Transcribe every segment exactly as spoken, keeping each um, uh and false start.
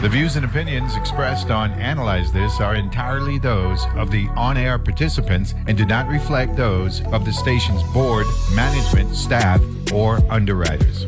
The views and opinions expressed on Analyze This are entirely those of the on-air participants and do not reflect those of the station's board, management, staff, or underwriters.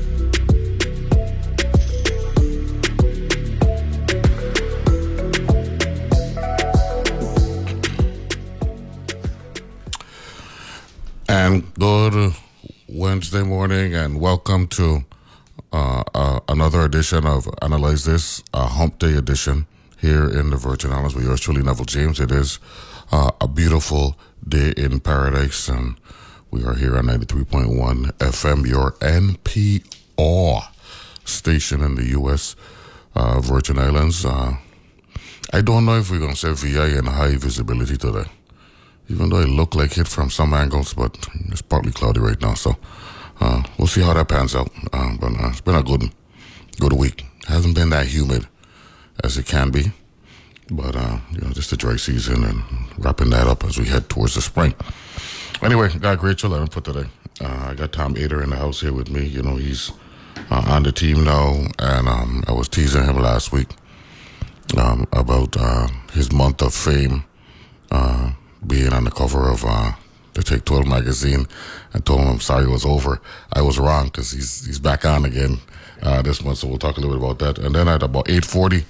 And good Wednesday morning, and welcome to uh, uh, another edition of Analyze This, a Hump Day edition here in the Virgin Islands with yours truly, Neville James. It is uh, a beautiful day in paradise, and we are here on ninety-three point one F M, your N P R station in the U S uh, Virgin Islands. Uh, I don't know if we're going to say V I in high visibility today, even though it looked like it from some angles, but it's partly cloudy right now. So uh, we'll see how that pans out. Uh, but uh, it's been a good good week. It hasn't been that humid as it can be, but uh, you know, just the dry season and wrapping that up as we head towards the spring. Anyway, got a great show lineup for today. Uh, I got Tom Ader in the house here with me. You know, he's uh, on the team now, and um, I was teasing him last week um, about uh, his month of fame. Uh, being on the cover of uh, the Take twelve magazine, and told him I'm sorry it was over. I was wrong, because he's he's back on again uh, this month, so we'll talk a little bit about that. And then at about eight forty,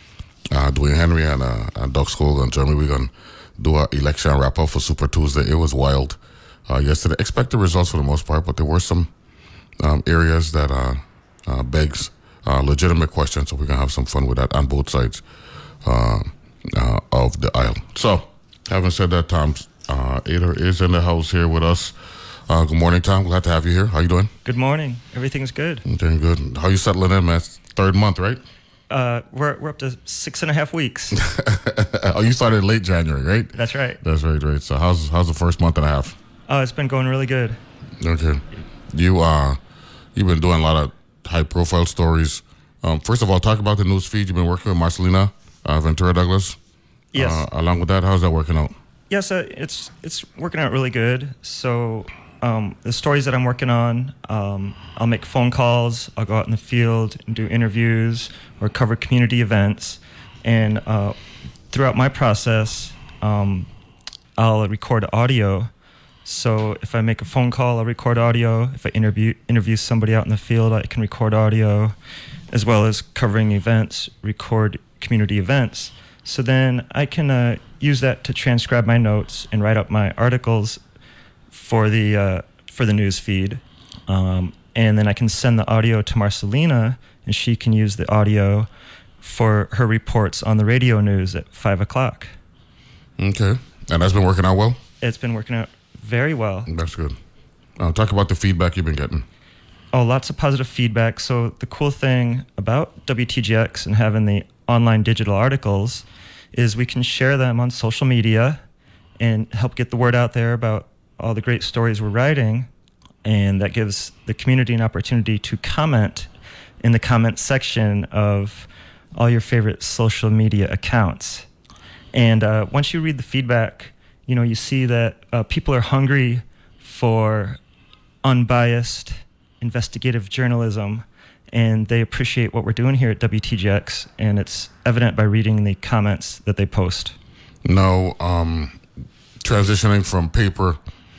uh, Dwayne Henry and, uh, and Doug Skog and Jeremy, we're going to do our election wrap-up for Super Tuesday. It was wild uh, yesterday. Expected results for the most part, but there were some um, areas that uh, uh, begs uh, legitimate questions, so we're going to have some fun with that on both sides uh, uh, of the aisle. So, having said that, Tom uh, Ader is in the house here with us. Uh, good morning, Tom. Glad to have you here. How you doing? Good morning. Everything's good. I'm doing good. How you settling in, man? It's third month, right? Uh, we're we're up to six and a half weeks. Oh, you started late January, right? That's right. That's right, right. So how's how's the first month and a half? Oh, it's been going really good. Okay. You uh, you've been doing a lot of high profile stories. Um, first of all, talk about the news feed. You've been working with Marcelina uh, Ventura Douglas. Yes. Uh, along with that, how's that working out? Yes, uh, it's it's working out really good. So um, the stories that I'm working on, um, I'll make phone calls. I'll go out in the field and do interviews or cover community events. And uh, throughout my process, um, I'll record audio. So if I make a phone call, I'll record audio. If I interview interview somebody out in the field, I can record audio, as well as covering events, record community events. So then I can uh, use that to transcribe my notes and write up my articles for the uh, for the news feed, um, and then I can send the audio to Marcelina, and she can use the audio for her reports on the radio news at five o'clock. Okay, and that's been working out well? It's been working out very well. That's good. Uh, talk about the feedback you've been getting. Oh, lots of positive feedback. So the cool thing about W T G X and having the online digital articles is we can share them on social media and help get the word out there about all the great stories we're writing, and that gives the community an opportunity to comment in the comment section of all your favorite social media accounts. And uh, once you read the feedback, you know, you see that uh, people are hungry for unbiased investigative journalism, and they appreciate what we're doing here at W T G X, and it's evident by reading the comments that they post. Now, um, transitioning from paper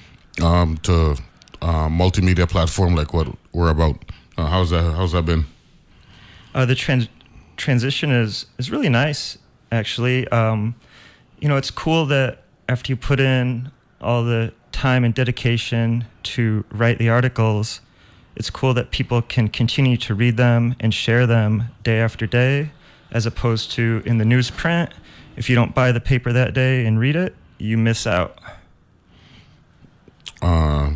um, to uh, multimedia platform like what we're about, uh, how's that? How's that been? Uh, the trans- transition is is really nice, actually. Um, you know, it's cool that after you put in all the time and dedication to write the articles, it's cool that people can continue to read them and share them day after day, as opposed to in the newsprint, if you don't buy the paper that day and read it, you miss out. Uh,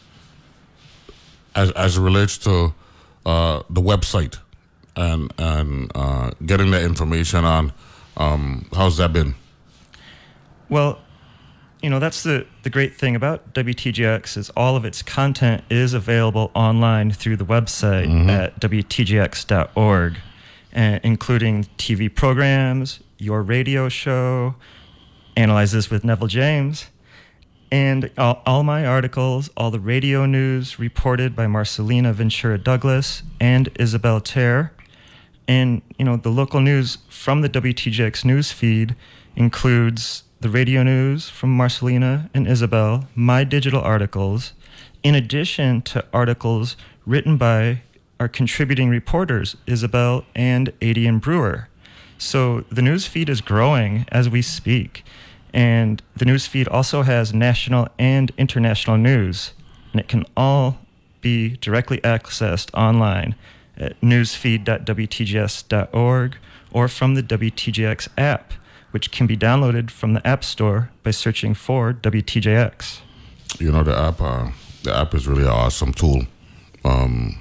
as as it relates to uh, the website and and uh, getting that information on, um, how's that been? Well, you know, that's the, the great thing about W T G X is all of its content is available online through the website mm-hmm. at W T G X dot org, uh, including T V programs, your radio show, Analyze This with Neville James, and all, all my articles, all the radio news reported by Marcelina Ventura Douglas and Isabel Terre, And, you know, the local news from the W T J X news feed includes the radio news from Marcelina and Isabel, my digital articles, in addition to articles written by our contributing reporters, Isabel and Adian Brewer. So the news feed is growing as we speak. And the news feed also has national and international news. And it can all be directly accessed online at newsfeed dot w t j s dot org or from the W T J X app, which can be downloaded from the App Store by searching for W T J X. You know, the app uh, the app is really an awesome tool. Um,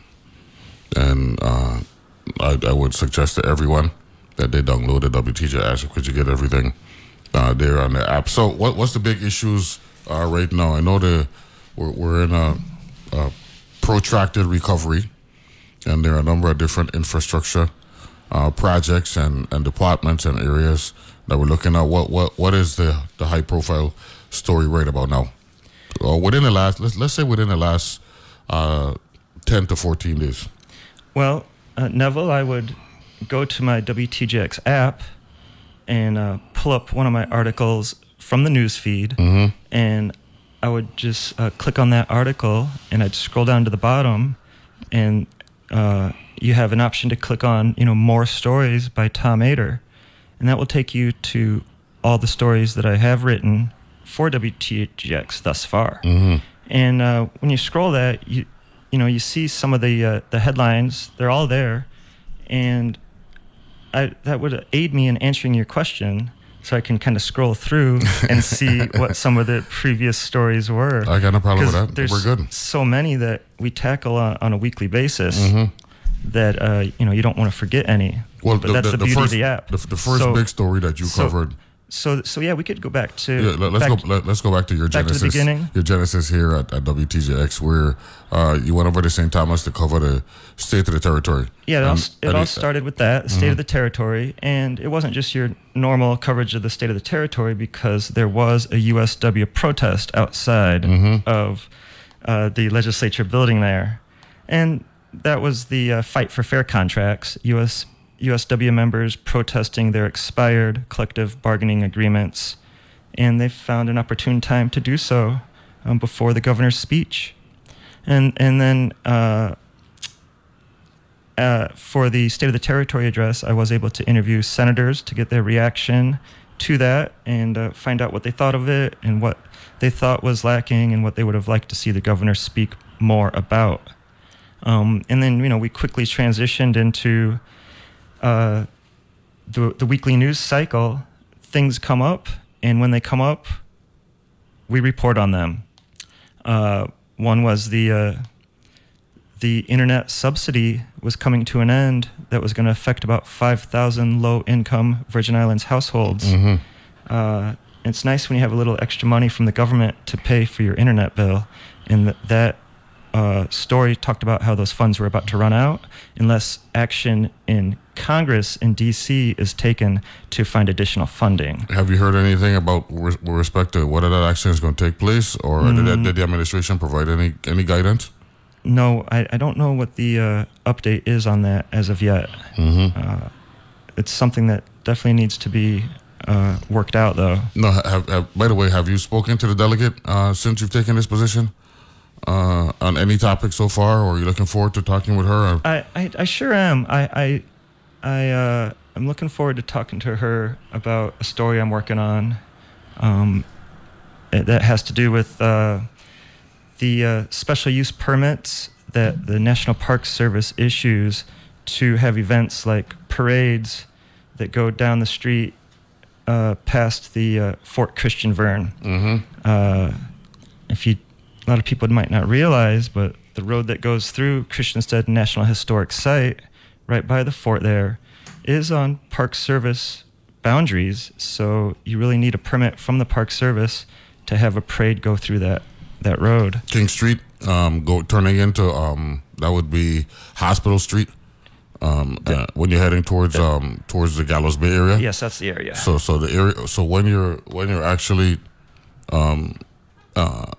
and uh, I, I would suggest to everyone that they download the W T J X because you get everything uh, there on the app. So what what's the big issues uh, right now? I know the we're, we're in a, a protracted recovery, and there are a number of different infrastructure uh, projects and, and departments and areas that we're looking at. What what what is the, the high profile story right about now? Or within the last let's let's say within the last uh, ten to fourteen days. Well, uh, Neville, I would go to my W T J X app and uh, pull up one of my articles from the news feed, mm-hmm. and I would just uh, click on that article, and I'd scroll down to the bottom, and uh, you have an option to click on, you know, more stories by Tom Ader, and that will take you to all the stories that I have written for W T J X thus far. Mm-hmm. And uh, when you scroll that, you you know, you see some of the uh, the headlines. They're all there, and I, that would aid me in answering your question, so I can kind of scroll through and see what some of the previous stories were. I got no problem with that. There's We're good. so many that we tackle on, on a weekly basis Mm-hmm. that uh, you know, you don't want to forget any. Well, but the, that's the, the, the beauty first, of the app. The, the first So- big story that you so- covered. So so yeah, we could go back to Yeah, let, let's back go. Let, let's go back to your back to the genesis. beginning? Your genesis here at, at W T J X, where uh, you went over to Saint Thomas to cover the state of the territory. Yeah, it, all, Um, it all any- started with that, the state Mm-hmm. of the territory, and it wasn't just your normal coverage of the state of the territory, because there was a U S W protest outside Mm-hmm. of uh, the legislature building there, and that was the uh, fight for fair contracts. U S U S W members protesting their expired collective bargaining agreements, and they found an opportune time to do so um, before the governor's speech, and and then. Uh, Uh, for the State of the Territory address, I was able to interview senators to get their reaction to that and uh, find out what they thought of it and what they thought was lacking and what they would have liked to see the governor speak more about. Um, and then, you know, we quickly transitioned into uh, the, the weekly news cycle. Things come up, and when they come up, we report on them. Uh, one was the... Uh, The internet subsidy was coming to an end that was going to affect about five thousand low-income Virgin Islands households. Mm-hmm. Uh, it's nice when you have a little extra money from the government to pay for your internet bill. And th- that uh, story talked about how those funds were about to run out unless action in Congress in D C is taken to find additional funding. Have you heard anything about with with respect to whether that action is going to take place, or Mm. did, that, did the administration provide any any guidance? No, I, I don't know what the uh, update is on that as of yet. Mm-hmm. Uh, it's something that definitely needs to be uh, worked out, though. No. Have, have, by the way, have you spoken to the delegate uh, since you've taken this position uh, on any topic so far, or are you looking forward to talking with her? Or? I, I, I sure am. I I I uh, I'm looking forward to talking to her about a story I'm working on. Um, it- that has to do with uh, the uh, special use permits that the National Park Service issues to have events like parades that go down the street uh, past the uh, Fort Christian Vern. Mm-hmm. Uh, if you, a lot of people might not realize, but the road that goes through Christiansted National Historic Site, right by the fort there, is on Park Service boundaries. So you really need a permit from the Park Service to have a parade go through that that road. King Street, um, go turning into um, that would be Hospital Street. Um, uh, when you're heading towards um, towards the Gallows Bay area. Yes, that's the area. So so the area. So when you're when you're actually um, uh,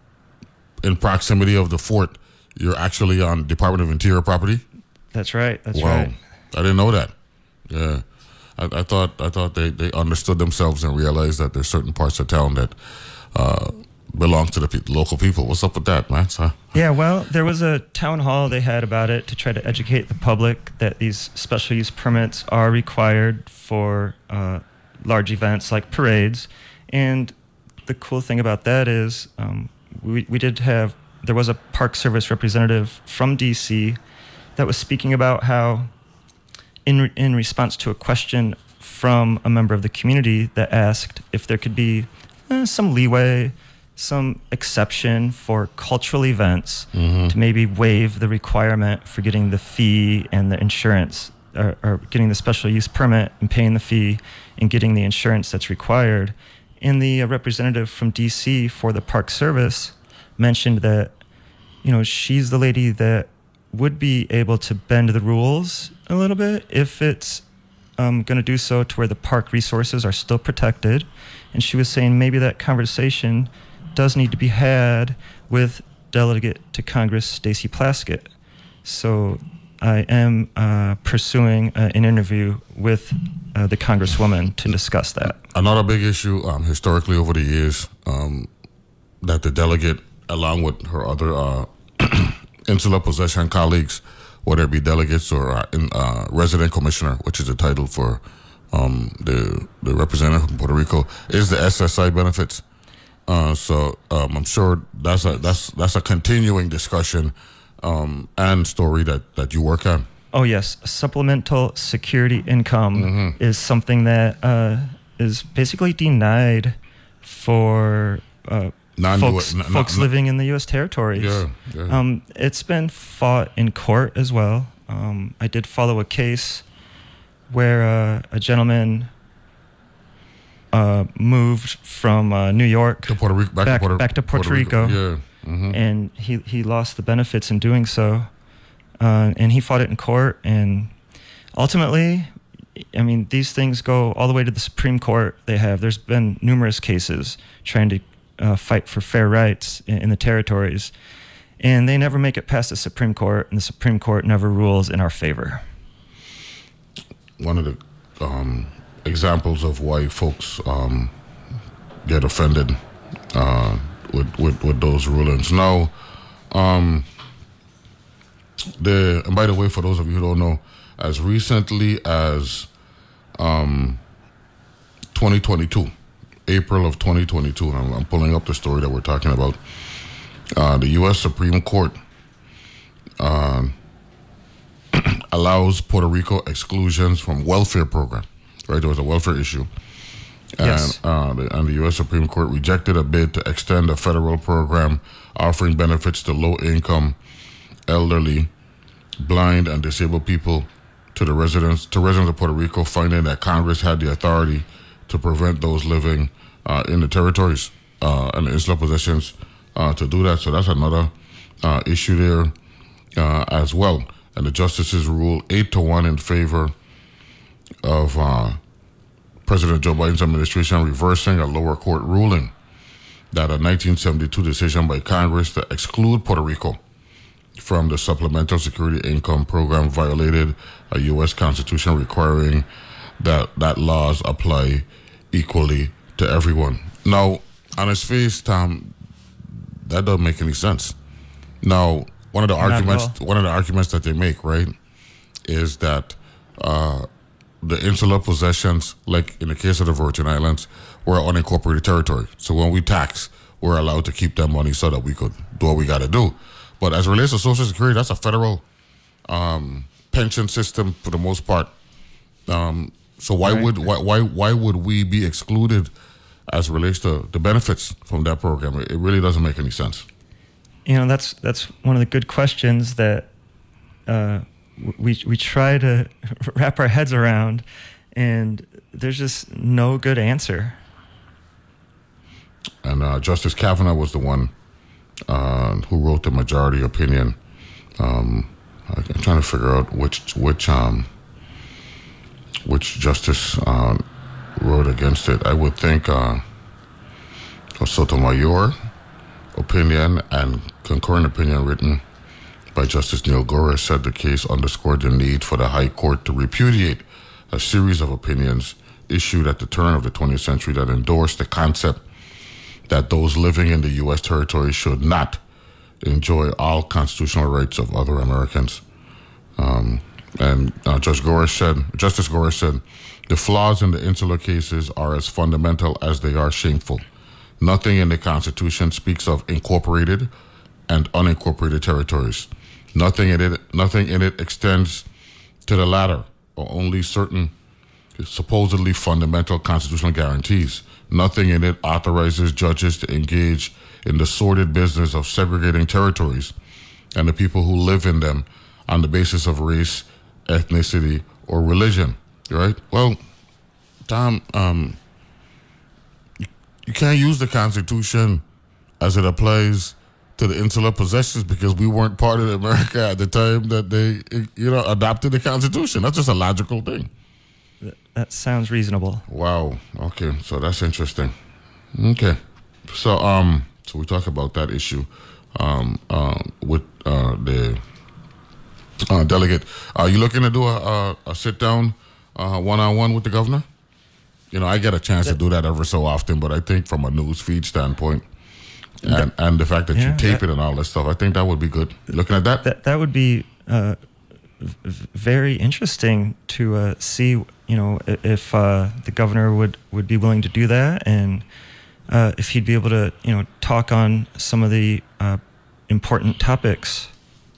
in proximity of the fort, you're actually on Department of Interior property. That's right. That's Wow. right. I didn't know that. Yeah. I, I thought I thought they, they understood themselves and realized that there's certain parts of town that uh, belong to the pe- local people. What's up with that, man? Huh? Yeah, well, there was a town hall they had about it to try to educate the public that these special use permits are required for uh, large events like parades. And the cool thing about that is um, we, we did have, there was a Park Service representative from D C that was speaking about how in in response to a question from a member of the community that asked if there could be eh, some leeway, some exception for cultural events mm-hmm. to maybe waive the requirement for getting the fee and the insurance, or, or getting the special use permit and paying the fee and getting the insurance that's required. And the uh, representative from D C for the Park Service mentioned that, you know, she's the lady that would be able to bend the rules a little bit if it's um, going to do so to where the park resources are still protected. And she was saying maybe that conversation does need to be had with Delegate to Congress Stacey Plaskett. So I am uh, pursuing uh, an interview with uh, the Congresswoman to discuss that. Another big issue um, historically over the years um, that the delegate, along with her other uh, insular possession colleagues, whether it be delegates or uh, in, uh, resident commissioner, which is the title for um, the the representative from Puerto Rico, is the S S I benefits. Uh, so um, I'm sure that's a that's that's a continuing discussion um, and story that, that you work on. Oh yes, supplemental security income mm-hmm. is something that uh, is basically denied for uh, folks, n- folks n- living in the U S territories. Yeah, yeah. Um, it's been fought in court as well. Um, I did follow a case where uh, a gentleman uh, moved from uh, New York to Puerto Rico, back, back, to Puerto, back to Puerto, Puerto Rico, Rico. Yeah. Mm-hmm. And he, he lost the benefits in doing so. Uh, and he fought it in court, and ultimately, I mean, these things go all the way to the Supreme Court. They have, there's been numerous cases trying to uh, fight for fair rights in, in the territories, and they never make it past the Supreme Court, and the Supreme Court never rules in our favor. One of the um, examples of why folks um, get offended uh, with, with, with those rulings. Now, um, The, and by the way, for those of you who don't know, as recently as um, twenty twenty-two, April of twenty twenty-two, and I'm, I'm pulling up the story that we're talking about, uh, the U S Supreme Court uh, allows Puerto Rico exclusions from welfare program, right? There was a welfare issue. Yes. And, uh, the, and the U S Supreme Court rejected a bid to extend a federal program offering benefits to low-income, elderly, blind, and disabled people to the residents to residents of Puerto Rico, finding that Congress had the authority to prevent those living uh, in the territories uh, and the insular possessions uh, to do that. So that's another uh, issue there uh, as well. And the justices ruled eight to one in favor of uh, President Joe Biden's administration, reversing a lower court ruling that a nineteen seventy-two decision by Congress to exclude Puerto Rico from the Supplemental Security Income Program violated a U S Constitution requiring that that laws apply equally to everyone. Now, on its face, Tom, that doesn't make any sense. Now, one of the Not arguments, one of the arguments that they make, right, is that uh, the insular possessions, like in the case of the Virgin Islands, were unincorporated territory. So when we tax, we're allowed to keep that money so that we could do what we got to do. But as it relates to Social Security, that's a federal um, pension system for the most part. Um, so why right. would why, why why would we be excluded as it relates to the benefits from that program? It really doesn't make any sense. You know, that's that's one of the good questions that uh, we we try to wrap our heads around, and there's just no good answer. And uh, Justice Kavanaugh was the one Uh, who wrote the majority opinion. Um, I'm trying to figure out which which um, which justice uh, wrote against it. I would think uh, Sotomayor opinion and concurrent opinion written by Justice Neil Gorsuch said the case underscored the need for the High Court to repudiate a series of opinions issued at the turn of the twentieth century that endorsed the concept that those living in the U S territory should not enjoy all constitutional rights of other Americans. Um, and uh, Judge Gorsuch said, Justice Gorsuch said, the flaws in the insular cases are as fundamental as they are shameful. Nothing in the Constitution speaks of incorporated and unincorporated territories. Nothing in it, nothing in it extends to the latter, or only certain supposedly fundamental constitutional guarantees. Nothing in it authorizes judges to engage in the sordid business of segregating territories and the people who live in them on the basis of race, ethnicity, or religion. Right? Well, Tom, um, you, you can't use the Constitution as it applies to the insular possessions because we weren't part of America at the time that they, you know, adopted the Constitution. That's just a logical thing. That sounds reasonable. Wow. Okay. So that's interesting. Okay. So, um, so we talk about that issue, um, uh, with uh, the uh, delegate. Are you looking to do a, a, a sit down, uh, one on one with the governor? You know, I get a chance that, to do that ever so often, but I think from a news feed standpoint, and that, and the fact that yeah, you tape that, it and all that stuff, I think that would be good. You looking at that? That that would be uh, v- very interesting to uh, see. You know, if uh, the governor would, would be willing to do that, and uh, if he'd be able to, you know, talk on some of the uh, important topics.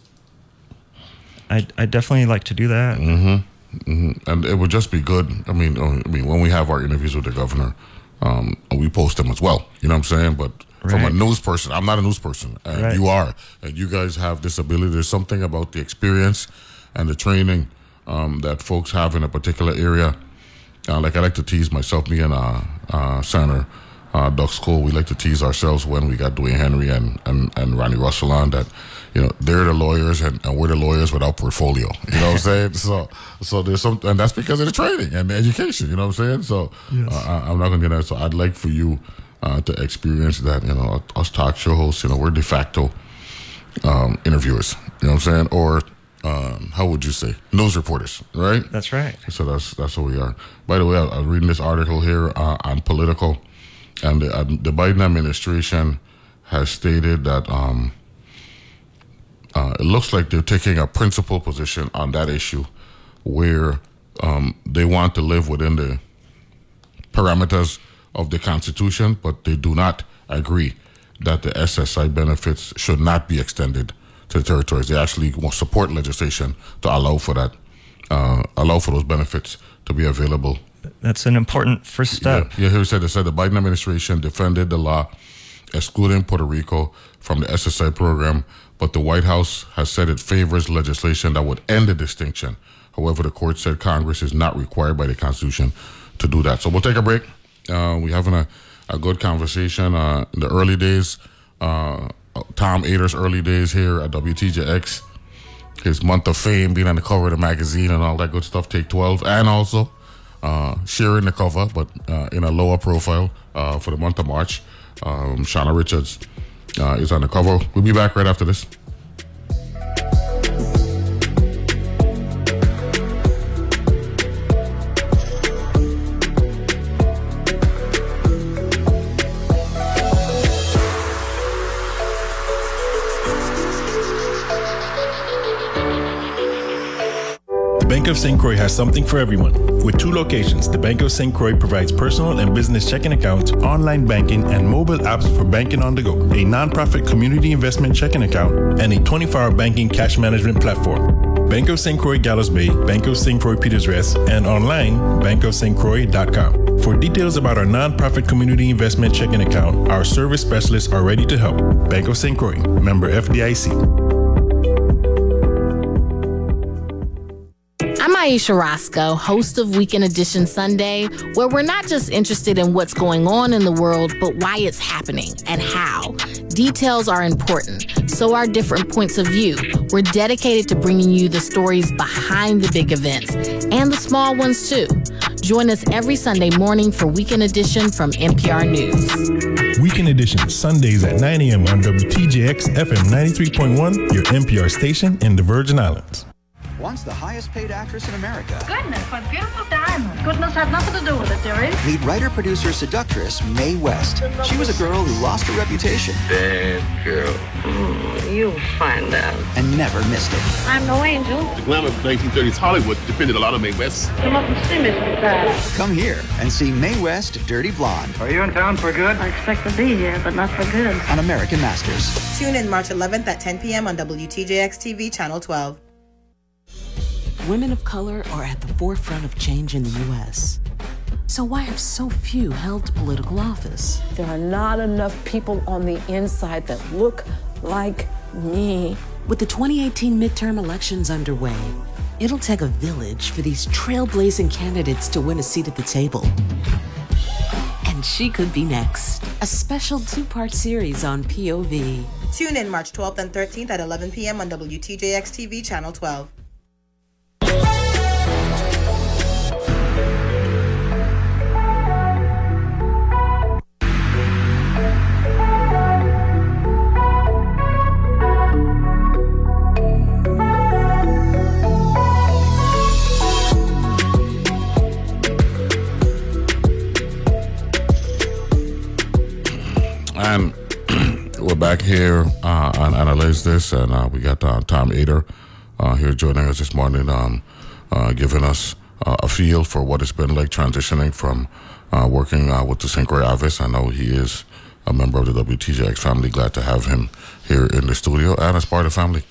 I'd, I'd definitely like to do that. Mm-hmm. Mm-hmm. And it would just be good. I mean, I mean, when we have our interviews with the governor, um, we post them as well. You know what I'm saying? But right. From a news person, I'm not a news person, and right. You are, and you guys have this ability. There's something about the experience and the training Um, that folks have in a particular area. Uh, like I like to tease myself, me and uh, uh, Senator uh, Doug School, we like to tease ourselves when we got Dwayne Henry and, and, and Ronnie Russell on that, you know, they're the lawyers and, and we're the lawyers without portfolio. You know what I'm saying? So so there's some, and that's because of the training and the education, you know what I'm saying? So yes. uh, I, I'm not going to get that. So I'd like for you uh, to experience that, you know, us talk show hosts, you know, we're de facto um, interviewers, you know what I'm saying? Or Um, how would you say, news reporters, right? That's right. So that's that's what we are. By the way, I, I'm reading this article here uh, on Political, and the, uh, the Biden administration has stated that um, uh, it looks like they're taking a principled position on that issue, where um, they want to live within the parameters of the Constitution, but they do not agree that the S S I benefits should not be extended to the territories. They actually want support legislation to allow for that, uh, allow for those benefits to be available. That's an important first step. Yeah, yeah here it said, it said the Biden administration defended the law excluding Puerto Rico from the S S I program, but the White House has said it favors legislation that would end the distinction. However, the court said Congress is not required by the Constitution to do that. So we'll take a break. Uh, we're having a, a good conversation. Uh, in the early days, uh, Tom Ader's early days here at W T J X, his month of fame, being on the cover of the magazine and all that good stuff, Take twelve, and also uh, sharing the cover, but uh, in a lower profile uh, for the month of March. Um, Shauna Richards uh, is on the cover. We'll be back right after this. Bank of Saint Croix has something for everyone. With two locations, the Bank of Saint Croix provides personal and business checking accounts, online banking, and mobile apps for banking on the go, a nonprofit community investment checking account, and a twenty-four hour banking cash management platform. Bank of Saint Croix Gallows Bay, Bank of Saint Croix Peters Rest, and online, bank of st croix dot com. For details about our nonprofit community investment checking account, our service specialists are ready to help. Bank of Saint Croix, member F D I C. I'm Aisha Roscoe, host of Weekend Edition Sunday, where we're not just interested in what's going on in the world, but why it's happening and how. Details are important, so are different points of view. We're dedicated to bringing you the stories behind the big events and the small ones too. Join us every Sunday morning for Weekend Edition from N P R News. Weekend Edition, Sundays at nine a.m. on W T J X F M ninety-three point one, your N P R station in the Virgin Islands. Once the highest paid actress in America. Goodness, what beautiful diamonds. Goodness had nothing to do with it, dearie. Meet writer-producer seductress Mae West. She was a girl who lost her reputation. Bad girl. Mm, you'll find out. And never missed it. I'm no angel. The glamour of nineteen thirties Hollywood depended a lot on Mae West. Come up and see me sometime. Come here and see Mae West, Dirty Blonde. Are you in town for good? I expect to be here, but not for good. On American Masters. Tune in March eleventh at ten p.m. on W T J X T V, Channel twelve. Women of color are at the forefront of change in the U S. So why have so few held political office? There are not enough people on the inside that look like me. With the twenty eighteen midterm elections underway, it'll take a village for these trailblazing candidates to win a seat at the table. And she could be next. A special two-part series on P O V. Tune in March twelfth and thirteenth at eleven p.m. on W T J X T V, Channel twelve. And we're back here uh, on Analyze This, and uh, we got uh, Tom Ader uh, here joining us this morning, um, uh, giving us uh, a feel for what it's been like transitioning from uh, working uh, with the Saint Croix Avis. I know he is a member of the W T J X family. Glad to have him here in the studio and as part of the family.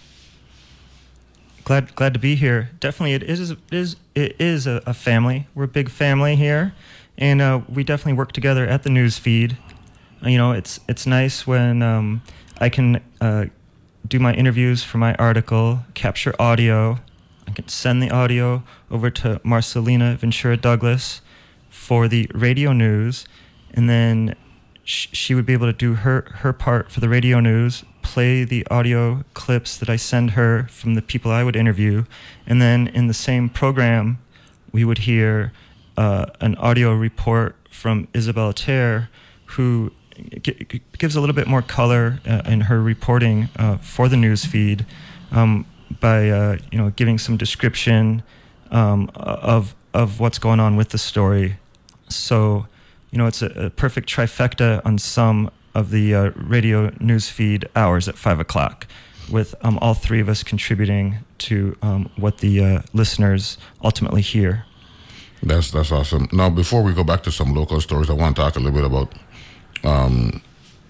Glad, glad to be here. Definitely, it is, it is, it is a, a family. We're a big family here, and uh, we definitely work together at the news feed. You know, it's it's nice when um, I can uh, do my interviews for my article, capture audio. I can send the audio over to Marcelina Ventura Douglas for the radio news, and then sh- she would be able to do her, her part for the radio news, play the audio clips that I send her from the people I would interview, and then in the same program, we would hear uh, an audio report from Isabel Terre, who g- gives a little bit more color uh, in her reporting uh, for the news feed um, by uh, you know giving some description um, of of what's going on with the story. So you know it's a, a perfect trifecta on some of the uh, radio news feed hours at five o'clock, with um, all three of us contributing to um, what the uh, listeners ultimately hear. That's that's awesome. Now, before we go back to some local stories, I want to talk a little bit about um,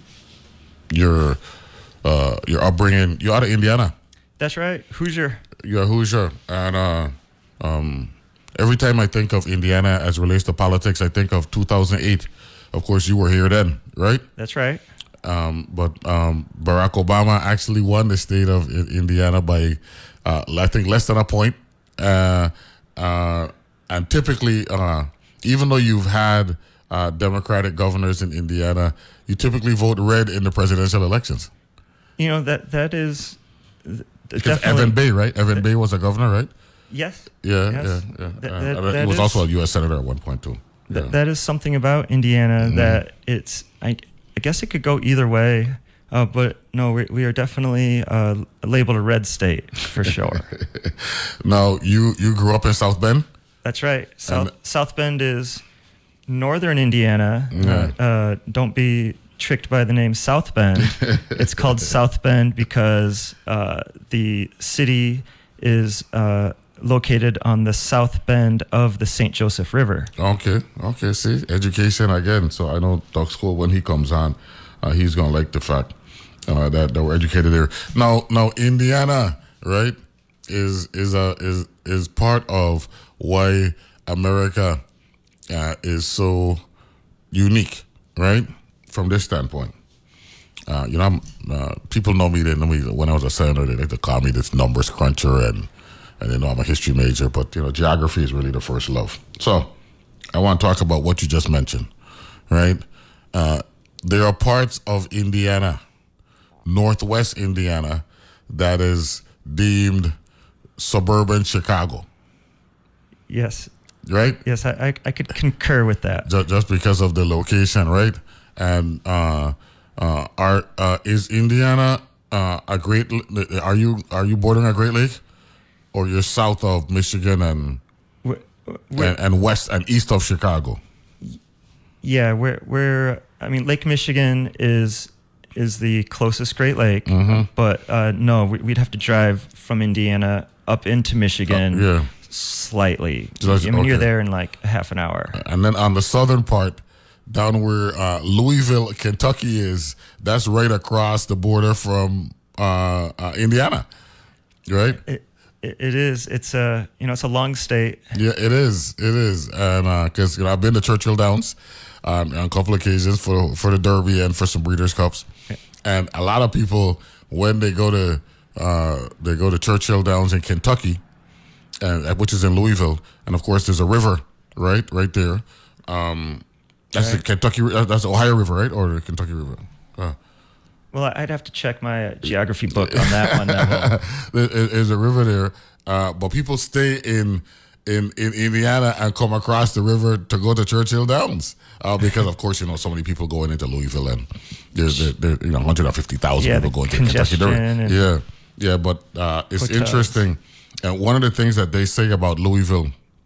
your uh, your upbringing. You're out of Indiana. That's right, Hoosier. You're a Hoosier, and uh, um, every time I think of Indiana as relates to politics, I think of two thousand eight. Of course, you were here then, right? That's right. Um, but um, Barack Obama actually won the state of Indiana by, uh, I think, less than a point. Uh, uh, and typically, uh, even though you've had uh, Democratic governors in Indiana, you typically vote red in the presidential elections. You know, that that is because Evan Bay, right? Evan that, Bay was a governor, right? Yes. Yeah, yes. yeah, yeah. That, uh, that, that he was is, also a U S senator at one point too. Th- yeah. That is something about Indiana mm-hmm. that it's. I, I guess it could go either way, uh, but no, we, we are definitely uh, labeled a red state for sure. Now, you, you grew up in South Bend? That's right. South and, South Bend is northern Indiana. Yeah. Uh, uh, don't be tricked by the name South Bend. It's called South Bend because uh, the city is uh, located on the south bend of the Saint Joseph River. Okay, okay, see, education again. So I know Doug School, when he comes on, uh, he's going to like the fact uh, that, that we're educated there. Now, now Indiana, right, is is a is is part of why America uh, is so unique, right, from this standpoint. Uh, you know, I'm, uh, people know me, they know me when I was a senator, they like to call me this numbers cruncher, and And they know I'm a history major, but, you know, geography is really the first love. So I want to talk about what you just mentioned, right? Uh, there are parts of Indiana, northwest Indiana, that is deemed suburban Chicago. Yes. Right? Yes, I, I, I could concur with that. Just, just because of the location, right? And uh, uh, are uh, is Indiana uh, a great? Are you are you bordering a Great Lake, or you're south of Michigan and we're, we're, and, and west and east of Chicago? Yeah, we're we're. I mean, Lake Michigan is is the closest Great Lake, mm-hmm. but uh, no, we, we'd have to drive from Indiana up into Michigan. Uh, yeah. Slightly. So I mean, okay. you're there in like half an hour. And then on the southern part, down where uh, Louisville, Kentucky is, that's right across the border from uh, uh, Indiana, right? It, it, it is. It's a you know it's a long state. Yeah, it is. It is, and because uh, you know I've been to Churchill Downs um, on a couple of occasions for for the Derby and for some Breeders' Cups, yeah. And a lot of people when they go to uh, they go to Churchill Downs in Kentucky. Uh, which is in Louisville, and of course there's a river, right, right there. Um, that's right. The Kentucky, uh, that's the Ohio River, right, or the Kentucky River. Uh. Well, I'd have to check my uh, geography book on that one. That there's a river there, uh, but people stay in, in in Indiana and come across the river to go to Churchill Downs uh, because, of course, you know so many people going into Louisville, and there's there, there, you know one hundred fifty thousand yeah, people going to Kentucky. And yeah, yeah, but uh, it's hotels. Interesting. And one of the things that they say about Louisville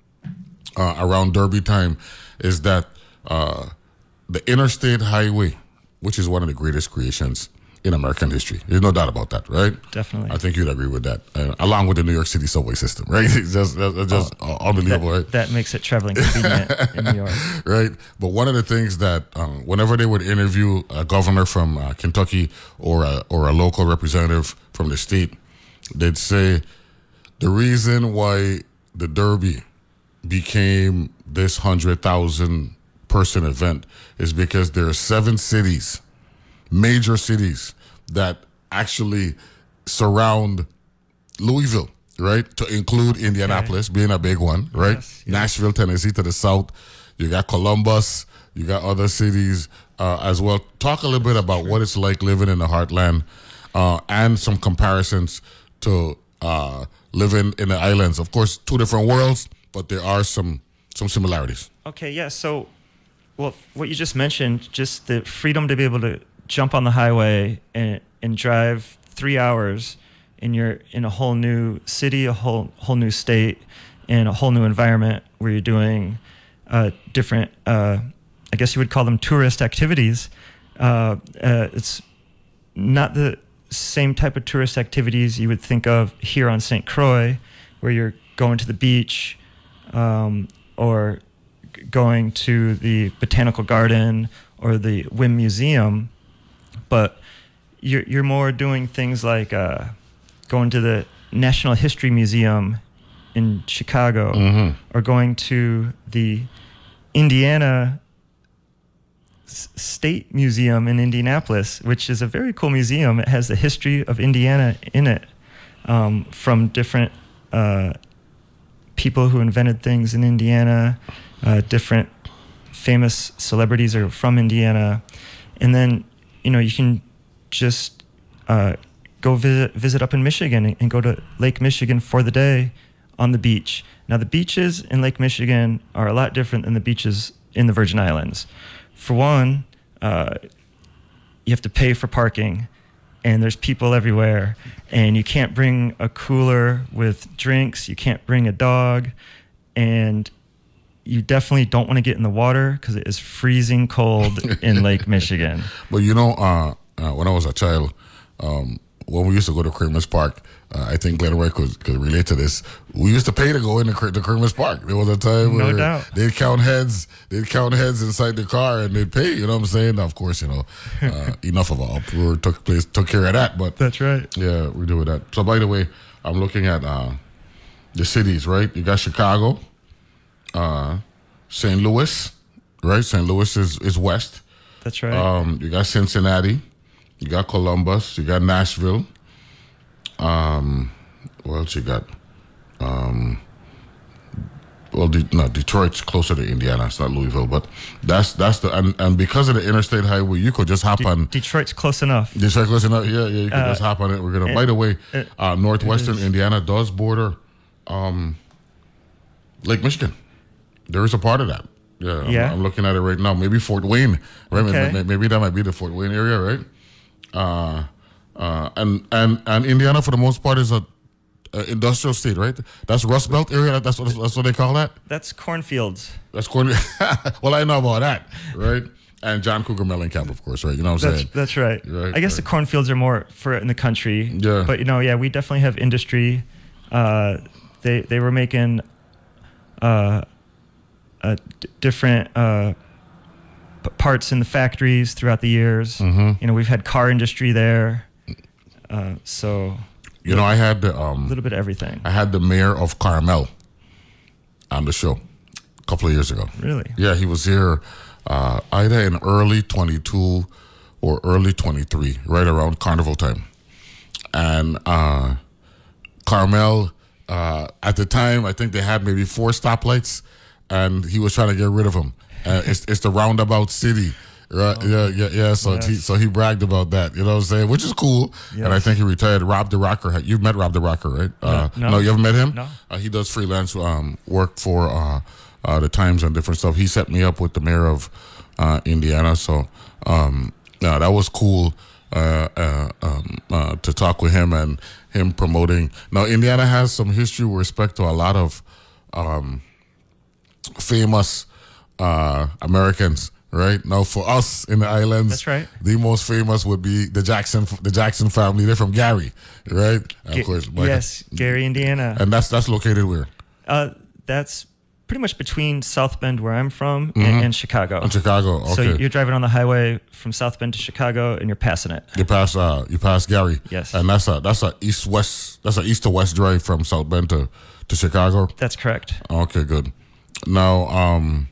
uh, around Derby time is that uh, the interstate highway, which is one of the greatest creations in American history, there's no doubt about that, right? Definitely. I think you'd agree with that, uh, along with the New York City subway system, right? It's just, it's just oh, unbelievable, that, right? That makes it traveling convenient in New York. Right? But one of the things that um, whenever they would interview a governor from uh, Kentucky or a, or a local representative from the state, they'd say, the reason why the Derby became this one hundred thousand person event is because there are seven cities, major cities, that actually surround Louisville, right? To include Indianapolis okay. being a big one, right? Yes, yes. Nashville, Tennessee to the south. You got Columbus. You got other cities uh, as well. Talk a little bit about sure. what it's like living in the heartland uh, and some comparisons to uh, living in the islands. Of course, two different worlds, but there are some some similarities. Okay, yeah. So, well, what you just mentioned, just the freedom to be able to jump on the highway and and drive three hours, and you're in a whole new city, a whole whole new state, and a whole new environment where you're doing uh, different, uh, I guess you would call them tourist activities. Uh, uh, it's not the same type of tourist activities you would think of here on Saint Croix, where you're going to the beach um, or g- going to the botanical garden or the Wynn Museum, but you're you're more doing things like uh, going to the National History Museum in Chicago, mm-hmm. or going to the Indiana State Museum in Indianapolis, which is a very cool museum. It has the history of Indiana in it, um, from different uh, people who invented things in Indiana, uh, different famous celebrities are from Indiana. And then, you know, you can just uh, go visit, visit up in Michigan and, and go to Lake Michigan for the day on the beach. Now, the beaches in Lake Michigan are a lot different than the beaches in the Virgin Islands. For one, uh, you have to pay for parking, and there's people everywhere, and you can't bring a cooler with drinks, you can't bring a dog, and you definitely don't want to get in the water because it is freezing cold in Lake Michigan. Well, you know, uh, uh, when I was a child, um, when we used to go to Creamer's Park, uh, I think Glenn Roy could, could relate to this. We used to pay to go into the Creamer's Park. There was a time no where doubt. they'd count heads, they'd count heads inside the car, and they'd pay. You know what I'm saying? Now, of course, you know, uh, enough of an uproar took place, took care of that. But that's right. Yeah, we do that. So, by the way, I'm looking at uh, the cities. Right, you got Chicago, uh, Saint Louis. Right, Saint Louis is is west. That's right. Um, you got Cincinnati. You got Columbus. You got Nashville. Um, what else you got? Um, well, De- no, Detroit's closer to Indiana. It's not Louisville, but that's that's the and, and because of the interstate highway, you could just hop De- on. Detroit's close enough. Detroit's close enough. Yeah, yeah. You could Uh, just hop on it. We're gonna. it- by the way, it- uh, northwestern it is. Indiana does border um, Lake Michigan. There is a part of that. Yeah, I'm, Yeah. I'm looking at it right now. Maybe Fort Wayne, right? Okay. Maybe, maybe that might be the Fort Wayne area, right? Uh, uh, and and and Indiana, for the most part, is a, a industrial state, right? That's Rust Belt area. That's what that's what they call that. That's cornfields. That's corn. Well, I know about that, right? And John Cougar Mellencamp, of course, right? You know what I'm That's saying? that's right. Right, I guess right. the cornfields are more for in the country. Yeah. But you know, yeah, we definitely have industry. Uh, they they were making uh, uh, d- different uh, p- parts in the factories throughout the years. Mhm. You know, we've had car industry there. Uh, so You know, I had the um, a little bit of everything. I had the mayor of Carmel on the show a couple of years ago. Really? Yeah, he was here uh, either in early twenty-two or early twenty-three, right around Carnival time. And uh, Carmel, uh, at the time, I think they had maybe four stoplights, and he was trying to get rid of them. Uh, it's it's the roundabout city. Right, Oh, yeah, yeah, yeah. So yes. he so he bragged about that, you know what I'm saying, which is cool. And I Yes. think he retired. Rob the Rocker, you've met Rob the Rocker, right? Uh, no. no, you haven't met him. No. Uh, he does freelance um, work for uh, uh, the Times and different stuff. He set me up with the mayor of uh, Indiana, so um, yeah, that was cool uh, uh, um, uh, to talk with him and him promoting. Now, Indiana has some history with respect to a lot of um, famous uh, Americans. Right now, for us in the islands, That's right. the most famous would be the Jackson, the Jackson family. They're from Gary, right? And Ga- of course, Michael- yes, Gary, Indiana. and that's that's located where Uh, that's pretty much between South Bend, where I'm from, Mhm. and, and Chicago. in Chicago. So Okay, you're driving on the highway from South Bend to Chicago, and you're passing it. you pass uh, you pass Gary. Yes. and that's a that's a east west that's a east to west drive from South Bend to to Chicago. That's correct. Okay, good. Now, um,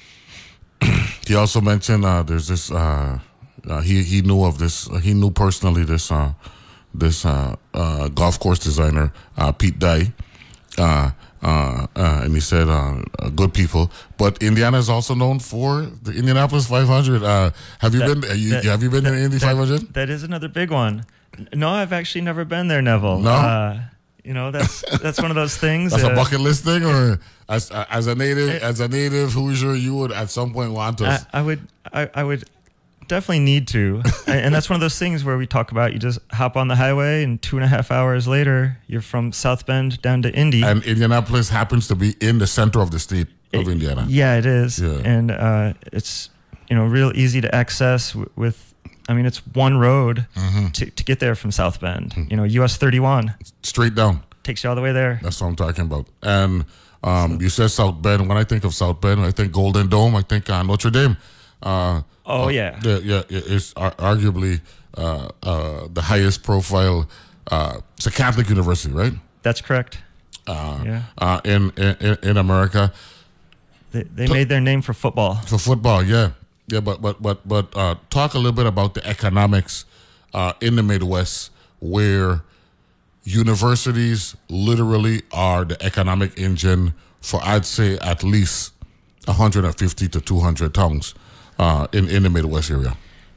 he also mentioned uh, there's this. Uh, uh, he he knew of this. Uh, he knew personally this uh, this uh, uh, golf course designer uh, Pete Dye, uh, uh, uh, and he said uh, uh, good people. But Indiana is also known for the Indianapolis five hundred. Uh, have you That- been? Uh, you, that- have you been that- in Indy that- five hundred? That is another big one. No, I've actually never been there, Neville. No? Uh, you know, that's that's one of those things. That's uh, a bucket list thing, or as as a native, as a native Hoosier, you would at some point want to. I, I would, I, I would definitely need to, and, and that's one of those things where we talk about. You just hop on the highway, and two and a half hours later, you're from South Bend down to Indy. And Indianapolis happens to be in the center of the state of It- Indiana. Yeah, it is, Yeah. and uh, it's you know real easy to access w- with. I mean, it's one road Mhm. to, to get there from South Bend. You know, U S thirty-one Straight down. takes you all the way there. That's what I'm talking about. And um, you said South Bend. When I think of South Bend, I think Golden Dome. I think uh, Notre Dame. Uh, Oh, uh, yeah. the- yeah. It's ar- arguably uh, uh, the highest profile. Uh, it's a Catholic university, right? That's correct. Uh, Yeah. uh, in, in in America They, they made their name for football. for football. Yeah, yeah. But but but but uh, talk a little bit about the economics uh, in the Midwest, where universities literally are the economic engine for, I'd say, at least one hundred fifty to two hundred towns uh, in, in the Midwest area.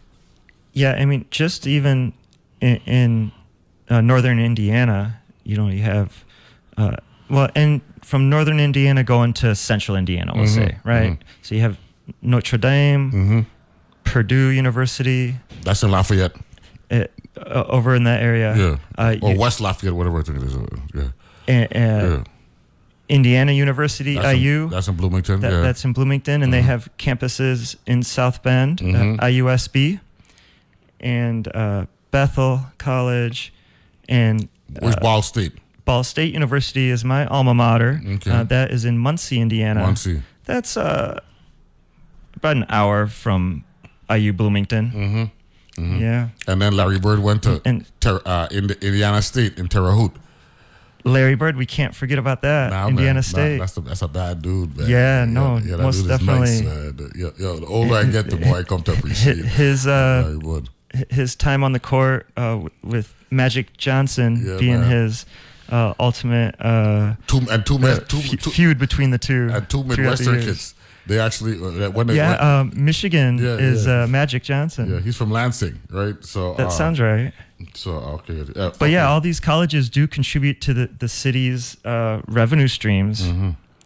Yeah, I mean, just even in, in uh, northern Indiana, you know, you have, uh, well, and from northern Indiana going to central Indiana, we'll Mhm, say, right? mhm. So you have Notre Dame, Mhm. Purdue University, That's in Lafayette. uh, uh, over in that area. Yeah. Uh, or you- West Lafayette, whatever I think it is. uh, Yeah. uh, uh, yeah. Indiana University, That's I in- U. that's in Bloomington, That, yeah. That's in Bloomington, and they have campuses in South Bend, Mhm. uh, I U S B, and uh, Bethel College, and Where's uh, Ball State? Ball State University is my alma mater. Okay. Uh, that is in Muncie, Indiana. Muncie. That's uh, about an hour from I U Bloomington. Mm-hmm. Mm-hmm. Yeah. And then Larry Bird went to And- Ter- uh, in the Indiana State in Terre Haute. Larry Bird, we can't forget about that. Nah, Indiana man, nah, State. that's, a, that's a bad dude, man. Yeah, no, that most dude is definitely. Nice, man. The- yo, yo, the older I get, the more I come to appreciate his uh, Larry Bird. his time on the court uh, w- with Magic Johnson Yeah, being man. his uh, ultimate uh, Two and two, uh, men, two, fe- two feud between the two. and two throughout the Midwestern years. kids. They actually uh, when they Yeah, when- um, Michigan Yeah, is yeah. Uh, Magic Johnson. yeah, he's from Lansing, right? So That uh, sounds right. So okay, uh, But yeah, okay. all these colleges do contribute to the, the city's uh, revenue streams. Mhm.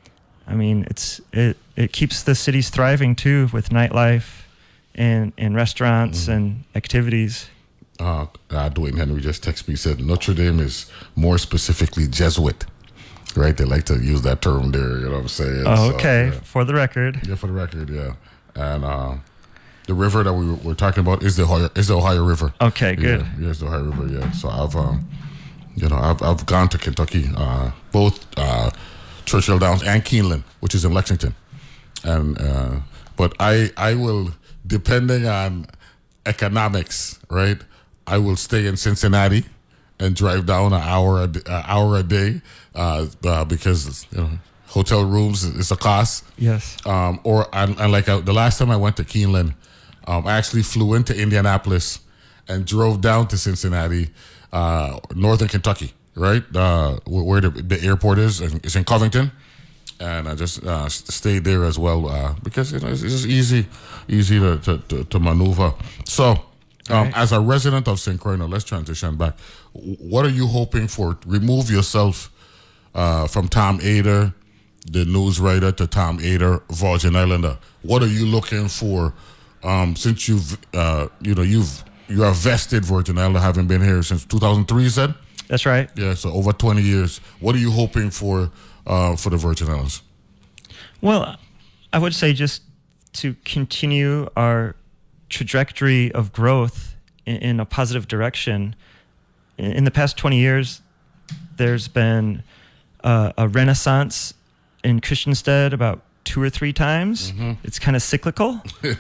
I mean, it's it, it keeps the cities thriving too with nightlife and, and restaurants mm-hmm. and activities. Uh, uh, Dwayne Henry just texted me, said Notre Dame is more specifically Jesuit. Right? They like to use that term there, you know what I'm saying? Oh, okay. So, yeah. For the record. Yeah, for the record, yeah. And uh, the river that we were talking about is the Ohio, is the Ohio River. Okay, good. Yeah, yeah, it's the Ohio River, yeah. So I've, um, you know, I've I've gone to Kentucky, uh, both uh, Churchill Downs and Keeneland, which is in Lexington. And uh, but I I will, depending on economics, right? I will stay in Cincinnati and drive down an hour a, an hour a day uh, uh, because you know hotel rooms is a cost. Yes. Um, or and, and like I, the last time I went to Keeneland, um, I actually flew into Indianapolis and drove down to Cincinnati, uh, northern Kentucky, right, uh, where the, the airport is. It's in Covington. And I just uh, stayed there as well uh, because you know it's, it's just easy, easy to, to, to, to maneuver. So. Um, right. As a resident of Saint Croix, now let's transition back. What are you hoping for? Remove yourself uh, from Tom Ader, the news writer, to Tom Ader, Virgin Islander. What are you looking for? Um, since you've, uh, you know, you've you are vested Virgin Islander, having been here since two thousand three. You said. That's right. Yeah, so over twenty years. What are you hoping for uh, for the Virgin Islands? Well, I would say just to continue our trajectory of growth in, in a positive direction. In, in the past twenty years, there's been uh, a renaissance in Christiansted about two or three times. Mm-hmm. It's kind of cyclical.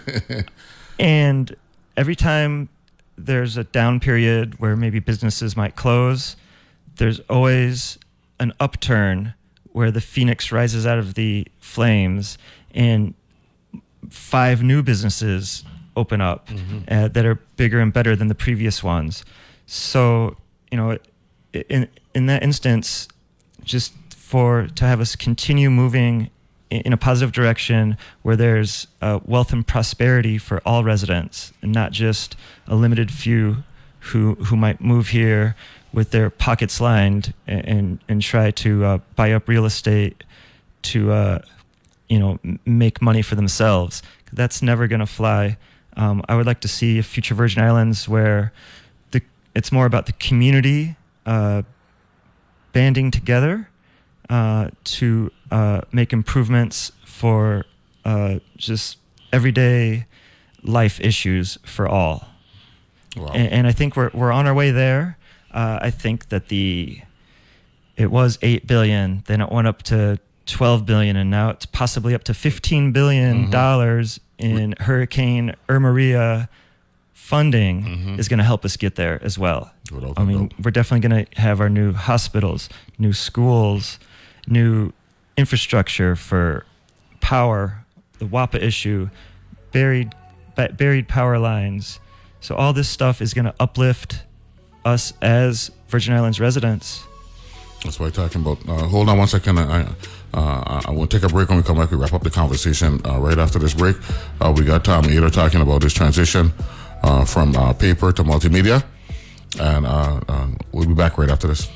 And every time there's a down period where maybe businesses might close, there's always an upturn where the phoenix rises out of the flames and five new businesses open up mm-hmm. uh, that are bigger and better than the previous ones. So, you know, in in that instance, just for to have us continue moving in, in a positive direction where there's uh, wealth and prosperity for all residents and not just a limited few who who might move here with their pockets lined and and, and try to uh, buy up real estate to uh, you know m- make money for themselves. That's never going to fly. Um, I would like to see a future Virgin Islands where the it's more about the community uh, banding together uh, to uh, make improvements for uh, just everyday life issues for all. Wow. And, and I think we're we're on our way there. Uh, I think that the it was eight billion, then it went up to twelve billion, and now it's possibly up to fifteen billion dollars. Mm-hmm. in Hurricane Irma funding mm-hmm. is going to help us get there as well. I mean, we're definitely going to have our new hospitals, new schools, new infrastructure for power, the W A P A issue, buried buried power lines. So all this stuff is going to uplift us as Virgin Islands residents. That's what I'm talking about. Uh, hold on one second. I, uh, I will take a break. When we come back, we wrap up the conversation uh, right after this break. Uh, we got Tom Ader talking about this transition uh, from uh, paper to multimedia. And uh, uh, we'll be back right after this.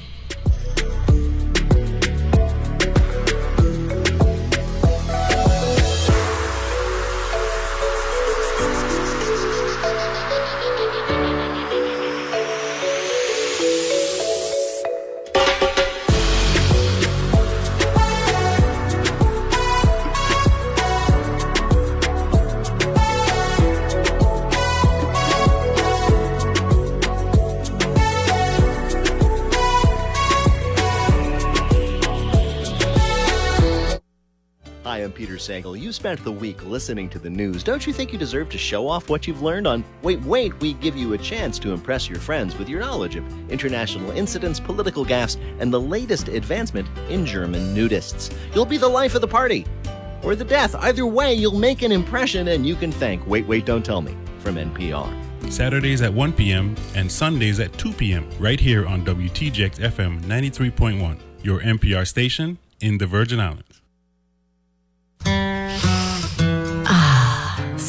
You spent the week listening to the news. Don't you think you deserve to show off what you've learned on Wait, Wait, we give you a chance to impress your friends with your knowledge of international incidents, political gaffes, and the latest advancement in German nudists. You'll be the life of the party or the death. Either way, you'll make an impression, and you can thank Wait, Wait, Don't Tell Me from N P R. Saturdays at one p.m. and Sundays at two p.m. right here on W T J X F M ninety-three point one, your N P R station in the Virgin Islands.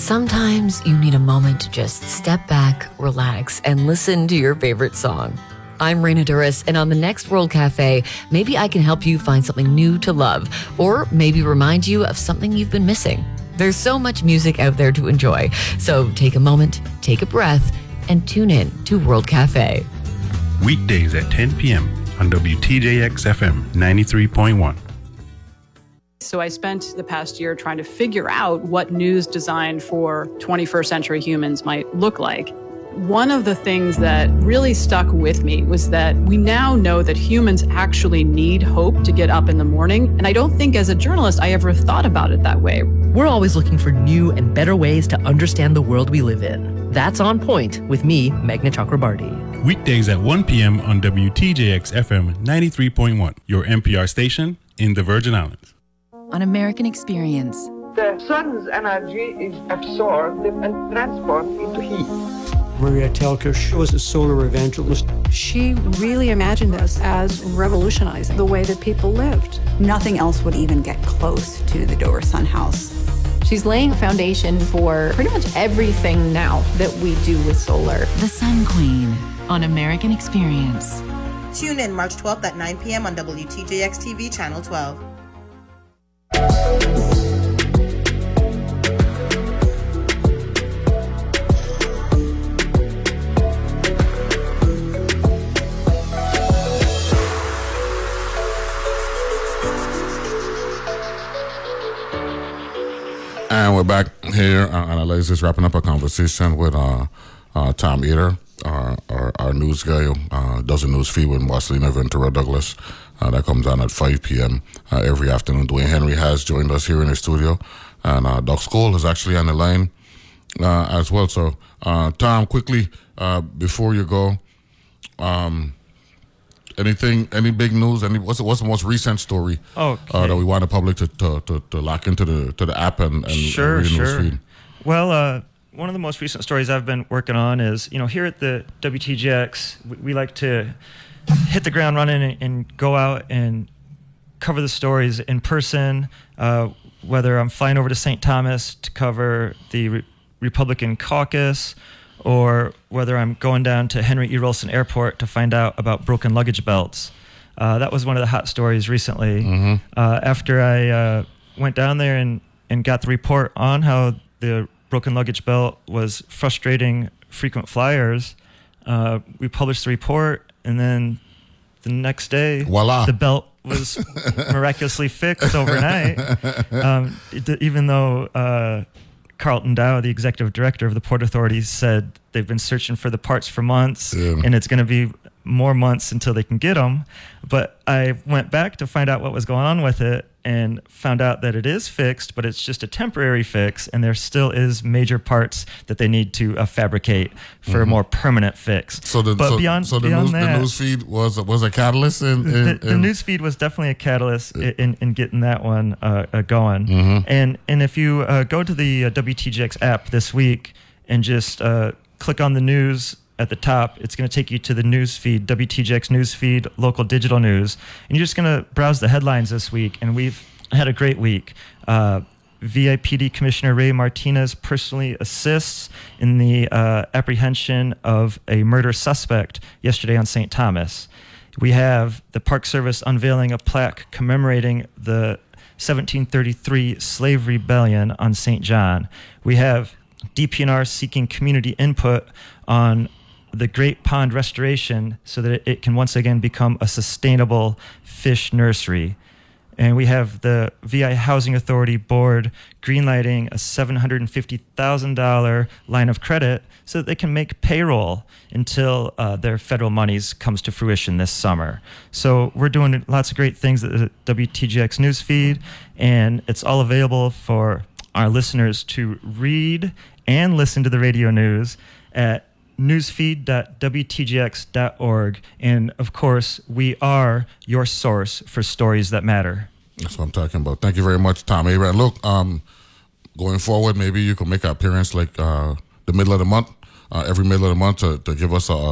Sometimes you need a moment to just step back, relax, and listen to your favorite song. I'm Raina Duras, and on the next World Cafe, maybe I can help you find something new to love, or maybe remind you of something you've been missing. There's so much music out there to enjoy, so take a moment, take a breath, and tune in to World Cafe. Weekdays at ten p.m. on W T J X F M ninety-three point one. So I spent the past year trying to figure out what news designed for twenty-first century humans might look like. One of the things that really stuck with me was that we now know that humans actually need hope to get up in the morning. And I don't think as a journalist I ever thought about it that way. We're always looking for new and better ways to understand the world we live in. That's On Point with me, Meghna Chakrabarti. Weekdays at one p.m. on W T J X F M ninety-three point one, your N P R station in the Virgin Islands. On American Experience. The sun's energy is absorbed and transported into heat. Maria Telkush was a solar evangelist. She really imagined this as revolutionizing the way that people lived. Nothing else would even get close to the Dover Sun House. She's laying a foundation for pretty much everything now that we do with solar. The Sun Queen on American Experience. Tune in March twelfth at nine p.m. on W T J X T V Channel twelve. And we're back here on uh, Analyze This, wrapping up a conversation with uh, uh, Tom Eder, our, our, our news guy who uh, does a news feed with Marcelina Ventura Douglas. Uh, that comes on at five p.m. Uh, every afternoon. Dwayne Henry has joined us here in the studio. And uh, Doc Scholl is actually on the line uh, as well. So, uh, Tom, quickly, uh, before you go, um, anything, any big news? Any what's the, what's the most recent story okay. uh, that we want the public to, to, to, to lock into the to the app and, and sure, read the sure. news feed? Well, uh, one of the most recent stories I've been working on is, you know, here at the W T J X, we, we like to hit the ground running and, and go out and cover the stories in person, uh, whether I'm flying over to Saint Thomas to cover the Re- Republican caucus, or whether I'm going down to Henry E. Rolson Airport to find out about broken luggage belts. Uh, that was one of the hot stories recently. Mm-hmm. Uh, after I uh, went down there and, and got the report on how the broken luggage belt was frustrating frequent flyers, uh, we published the report, and then the next day, voila, the belt was miraculously fixed overnight. Um, it, even though uh, Carlton Dow, the executive director of the Port Authority, said they've been searching for the parts for months, yeah. and it's going to be more months until they can get them. But I went back to find out what was going on with it, and found out that it is fixed, but it's just a temporary fix, and there still is major parts that they need to uh, fabricate for mm-hmm. a more permanent fix. So the, but so, beyond, so the, beyond news, that, the news feed was was a catalyst in, in, the, the in news feed was definitely a catalyst in, in, in getting that one uh, uh, going. Mm-hmm. And and if you uh, go to the uh, W T J X app this week and just uh, click on the news at the top, it's going to take you to the news feed, W T J X news feed, local digital news, and you're just going to browse the headlines this week. And we've had a great week. Uh, V I P D Commissioner Ray Martinez personally assists in the uh, apprehension of a murder suspect yesterday on Saint Thomas. We have the Park Service unveiling a plaque commemorating the seventeen thirty-three slave rebellion on Saint John. We have D P N R seeking community input on the Great Pond restoration so that it can once again become a sustainable fish nursery. And we have the V I Housing Authority Board greenlighting a seven hundred fifty thousand dollars line of credit so that they can make payroll until uh, their federal monies comes to fruition this summer. So we're doing lots of great things at the W T J X news feed, and it's all available for our listeners to read and listen to the radio news at newsfeed dot w t j x dot org. And of course, we are your source for stories that matter. That's what I'm talking about. Thank you very much, Tom Eder. Look, um, going forward, maybe you can make an appearance like uh, the middle of the month, uh, every middle of the month to, to give us a,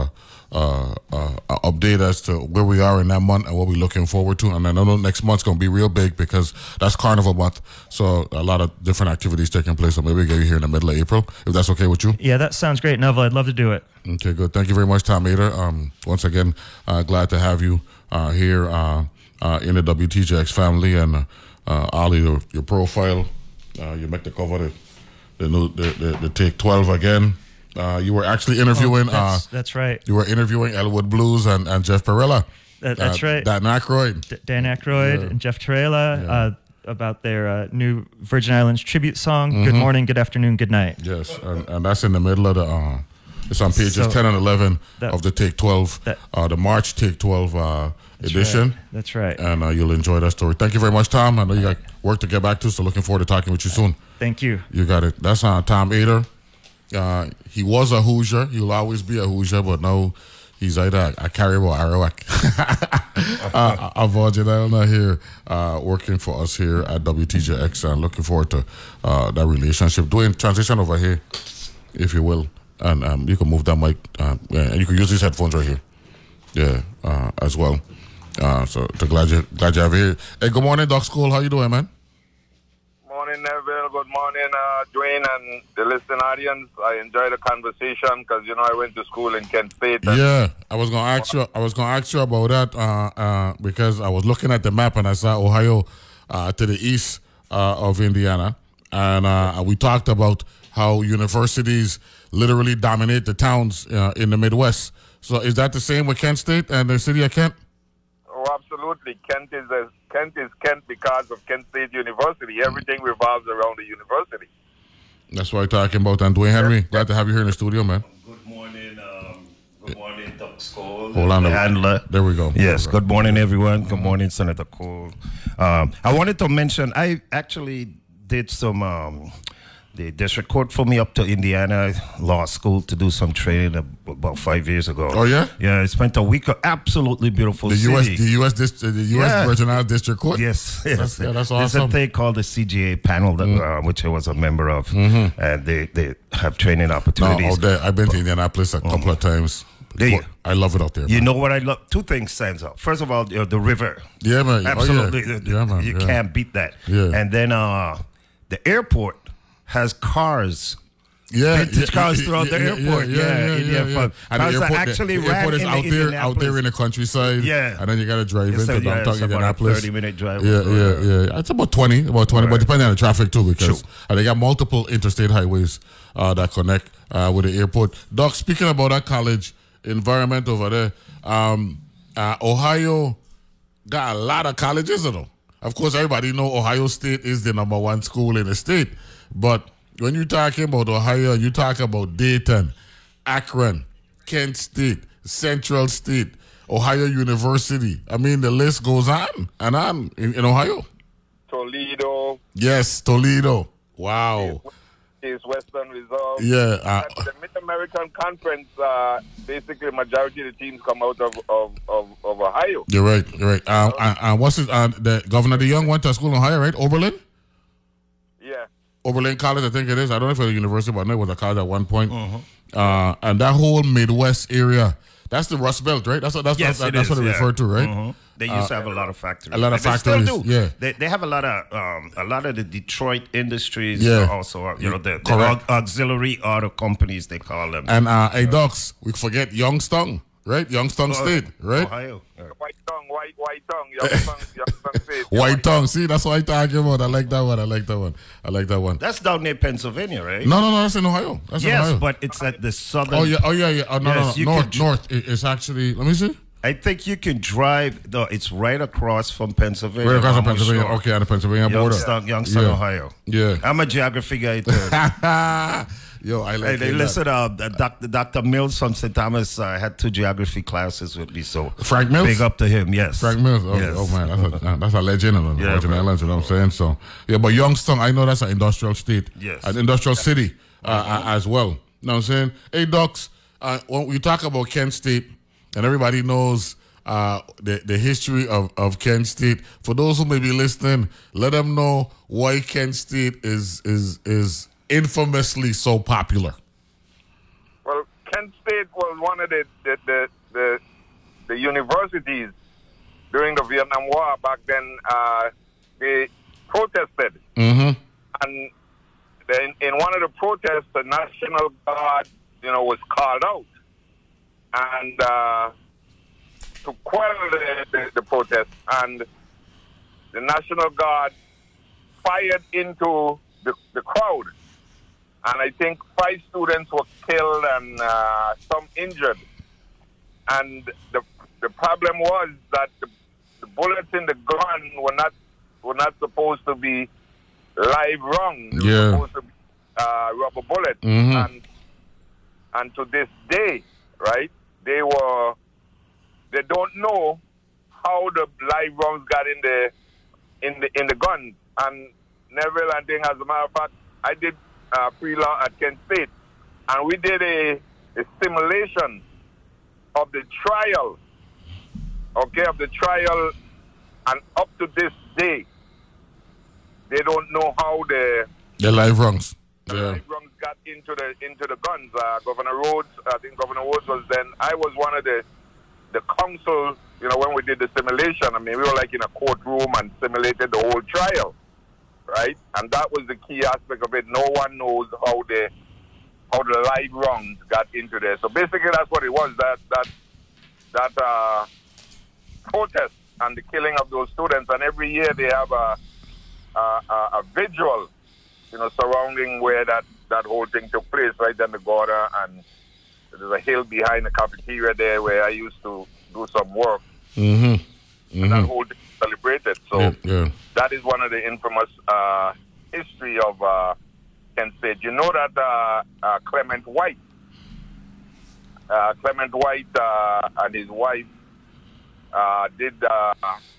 uh, uh, uh, update as to where we are in that month and what we're looking forward to. And I know next month's going to be real big because that's Carnival month. So a lot of different activities taking place. So maybe we'll get you here in the middle of April, if that's okay with you. Yeah, that sounds great, Neville. I'd love to do it. Okay, good. Thank you very much, Tom Ader. Um, once again, uh, glad to have you uh, here uh, uh, in the W T J X family. And uh, uh, Ali, your, your profile, uh, you make the cover the the, new, the, the, the Take twelve again. Uh, you were actually interviewing. Oh, that's, uh, that's right. You were interviewing Elwood Blues and, and Jeff Perella. That, that's uh, right. Dan Aykroyd. D- Dan Aykroyd Yeah. and Jeff Torella Yeah. uh, about their uh, new Virgin Islands tribute song. Mhm. Good morning, good afternoon, good night. Yes, and, and that's in the middle of the. Uh, it's on pages So, ten and eleven that- of the Take twelve, that- uh, the March Take twelve uh, That's edition. right. That's right. And uh, you'll enjoy that story. Thank you very much, Tom. I know you got work to get back to, so looking forward to talking with you soon. Thank you. You got it. That's uh, Tom Ader. Uh, he was a Hoosier. He'll always be a Hoosier, but now he's either a Caribou or Arawak. uh, I'm Virgin Islander here, uh, working for us here at W T J X, and looking forward to uh, that relationship. Dwayne, transition over here, if you will, and um, you can move that mic, uh, yeah, and you can use these headphones right here, yeah, uh, as well. Uh, so, to glad you glad you have you here. Hey, good morning, Doc School. How you doing, man? Morning, Neville. Good morning, uh, Dwayne, and the listening audience. I enjoy the conversation because you know I went to school in Kent State. And Yeah, I was gonna ask you. I was gonna ask you about that uh, uh, because I was looking at the map and I saw Ohio uh, to the east uh, of Indiana, and uh, we talked about how universities literally dominate the towns uh, in the Midwest. So, is that the same with Kent State and the city of Kent? Oh, absolutely. Kent is a, Kent is Kent because of Kent State University. Everything revolves around the university. That's what I'm talking about. And Dwayne Henry, glad to have you here in the studio, man. Good morning, um, good morning, Doctor Cole. Hold on, the a- handler. there we go. Yes, There we go. good morning, everyone. Good morning, Senator Cole. Um, I wanted to mention, I actually did some, um, the district court for me up to Indiana Law School to do some training ab- about five years ago. Oh, yeah? Yeah, I spent a week, of absolutely beautiful The city. U S, the U S, dist- the U S Yeah. Virgin Islands District Court. Yes, yes. That's, yeah, that's There's awesome. a thing called the C G A panel, that, uh, which I was a member of, Mhm. and they, they have training No, opportunities. out there, I've been to Indianapolis a couple of times. There you- I love it out there. You man. know what I love? Two things stands out. First of all, you know, the river. Yeah, man. Oh, yeah. Absolutely. Yeah, man. You Yeah. can't beat that. Yeah. And then uh, the airport has cars. Yeah, Vintage yeah, cars yeah, throughout the yeah, airport. Yeah, Yeah, yeah, yeah, Indian yeah, fun. And the Cars that airport, actually the ran airport is in out the there, out there in Indianapolis. the countryside. Yeah. and then you got to drive It's into a- yeah, downtown it's about a Indianapolis. thirty minute drive. Yeah, yeah, yeah. It's about twenty, about twenty, but Right. depending on the traffic too, because True. and they got multiple interstate highways uh, that connect uh, with the airport. Doc, speaking about that college environment over there, um, uh, Ohio got a lot of colleges, you know. Of course, everybody know Ohio State is the number one school in the state, but when you talking about Ohio, you talk about Dayton, Akron, Kent State, Central State, Ohio University. I mean, the list goes on and on in, in Ohio. Toledo Yes, Toledo. Wow. is Western Reserve. Yeah. Uh, And the Mid-American Conference, uh, basically, majority of the teams come out of, of, of, of Ohio. you're right. You're right. Uh, uh, uh, what's it? Uh, the Governor DeYoung went to school in Ohio, right? Oberlin? Yeah. Oberlin College, I think it is. I don't know if it's a university, but I know it was a college at one point. Uh, and that whole Midwest area, that's the Rust Belt, right? That's what that's, Yes, that's, it that's is, what they yeah. refer to, right? Mhm. They used Uh, to have a lot of factories. a lot of And they still factories, do. yeah. They, they have a lot of um, a lot of the Detroit industries. Yeah. are also, uh, you know, the, the Correct. au- auxiliary auto companies they call them. And uh, hey, Docs, we forget Youngstown, right? Youngstown Oh, State, right? Ohio. Yeah. White tongue, white, white tongue, young tongue, young tongue state. White tongue. See, that's what I'm talking about. I like that one. I like that one. I like that one. That's down near Pennsylvania, right? No, no, no. That's in Ohio. That's in yes, Ohio. but it's at the southern. Oh yeah. Oh yeah. Yeah. Oh, no, Yes, no, you no. North. can- North. It- It's actually. Let me see. I think you can drive. Though it's right across from Pennsylvania. Right across from almost Pennsylvania. sure. Okay, on the Pennsylvania border. Youngstown, Youngstown, Yeah. Ohio. Yeah. I'm a geography guy too. Yo, I like Hey, they it. listen. Uh, Doctor Doctor Mills from Saint Thomas uh, had two geography classes with me. So Frank Mills? big up to him. Yes, Frank Mills. Oh, Yes. oh, man, that's a, uh, that's a legend in the Yeah, Virgin bro. Islands. You know what I'm saying? So yeah, but Youngstown, I know that's an industrial state. Yes. An industrial city uh, uh, as well. You know what I'm saying? Hey, Docs, uh, when we talk about Kent State, and everybody knows uh, the the history of, of Kent State. For those who may be listening, let them know why Kent State is is is infamously so popular. Well, Kent State was one of the, the, the the the universities during the Vietnam War back then, uh, they protested. Mm-hmm. And then in one of the protests, the National Guard, you know, was called out. And uh, to quell the, the, the protest, and the National Guard fired into the, the crowd. And I think five students were killed and uh, some injured. And the the problem was that the, the bullets in the gun were not were not supposed to be live rounds. They Yeah. were supposed to be uh, rubber bullets. Mhm. And and to this day, right, they were they don't know how the live rounds got in the in the in the guns. And Neville and thing, as a matter of fact, I did uh, pre-law at Kent State, and we did a, a simulation of the trial, okay, of the trial, and up to this day, they don't know how the The live rungs. the Yeah. live rounds got into the into the guns. Uh, Governor Rhodes, I think Governor Rhodes was then. I was one of the the council. You know, when we did the simulation, I mean, we were like in a courtroom and simulated the whole trial, right? And that was the key aspect of it. No one knows how the how the live rounds got into there. So basically, that's what it was. That that that uh, protest and the killing of those students. And every year they have a a, a, a visual, you know, surrounding where that, that whole thing took place, right down the Gorda, and there's a hill behind the cafeteria there where I used to do some work. Mm-hmm. And that whole thing celebrated. So Yeah, yeah. that is one of the infamous uh, history of uh, Kent State. You know that uh, uh, Clement White, uh, Clement White uh, and his wife uh, did uh,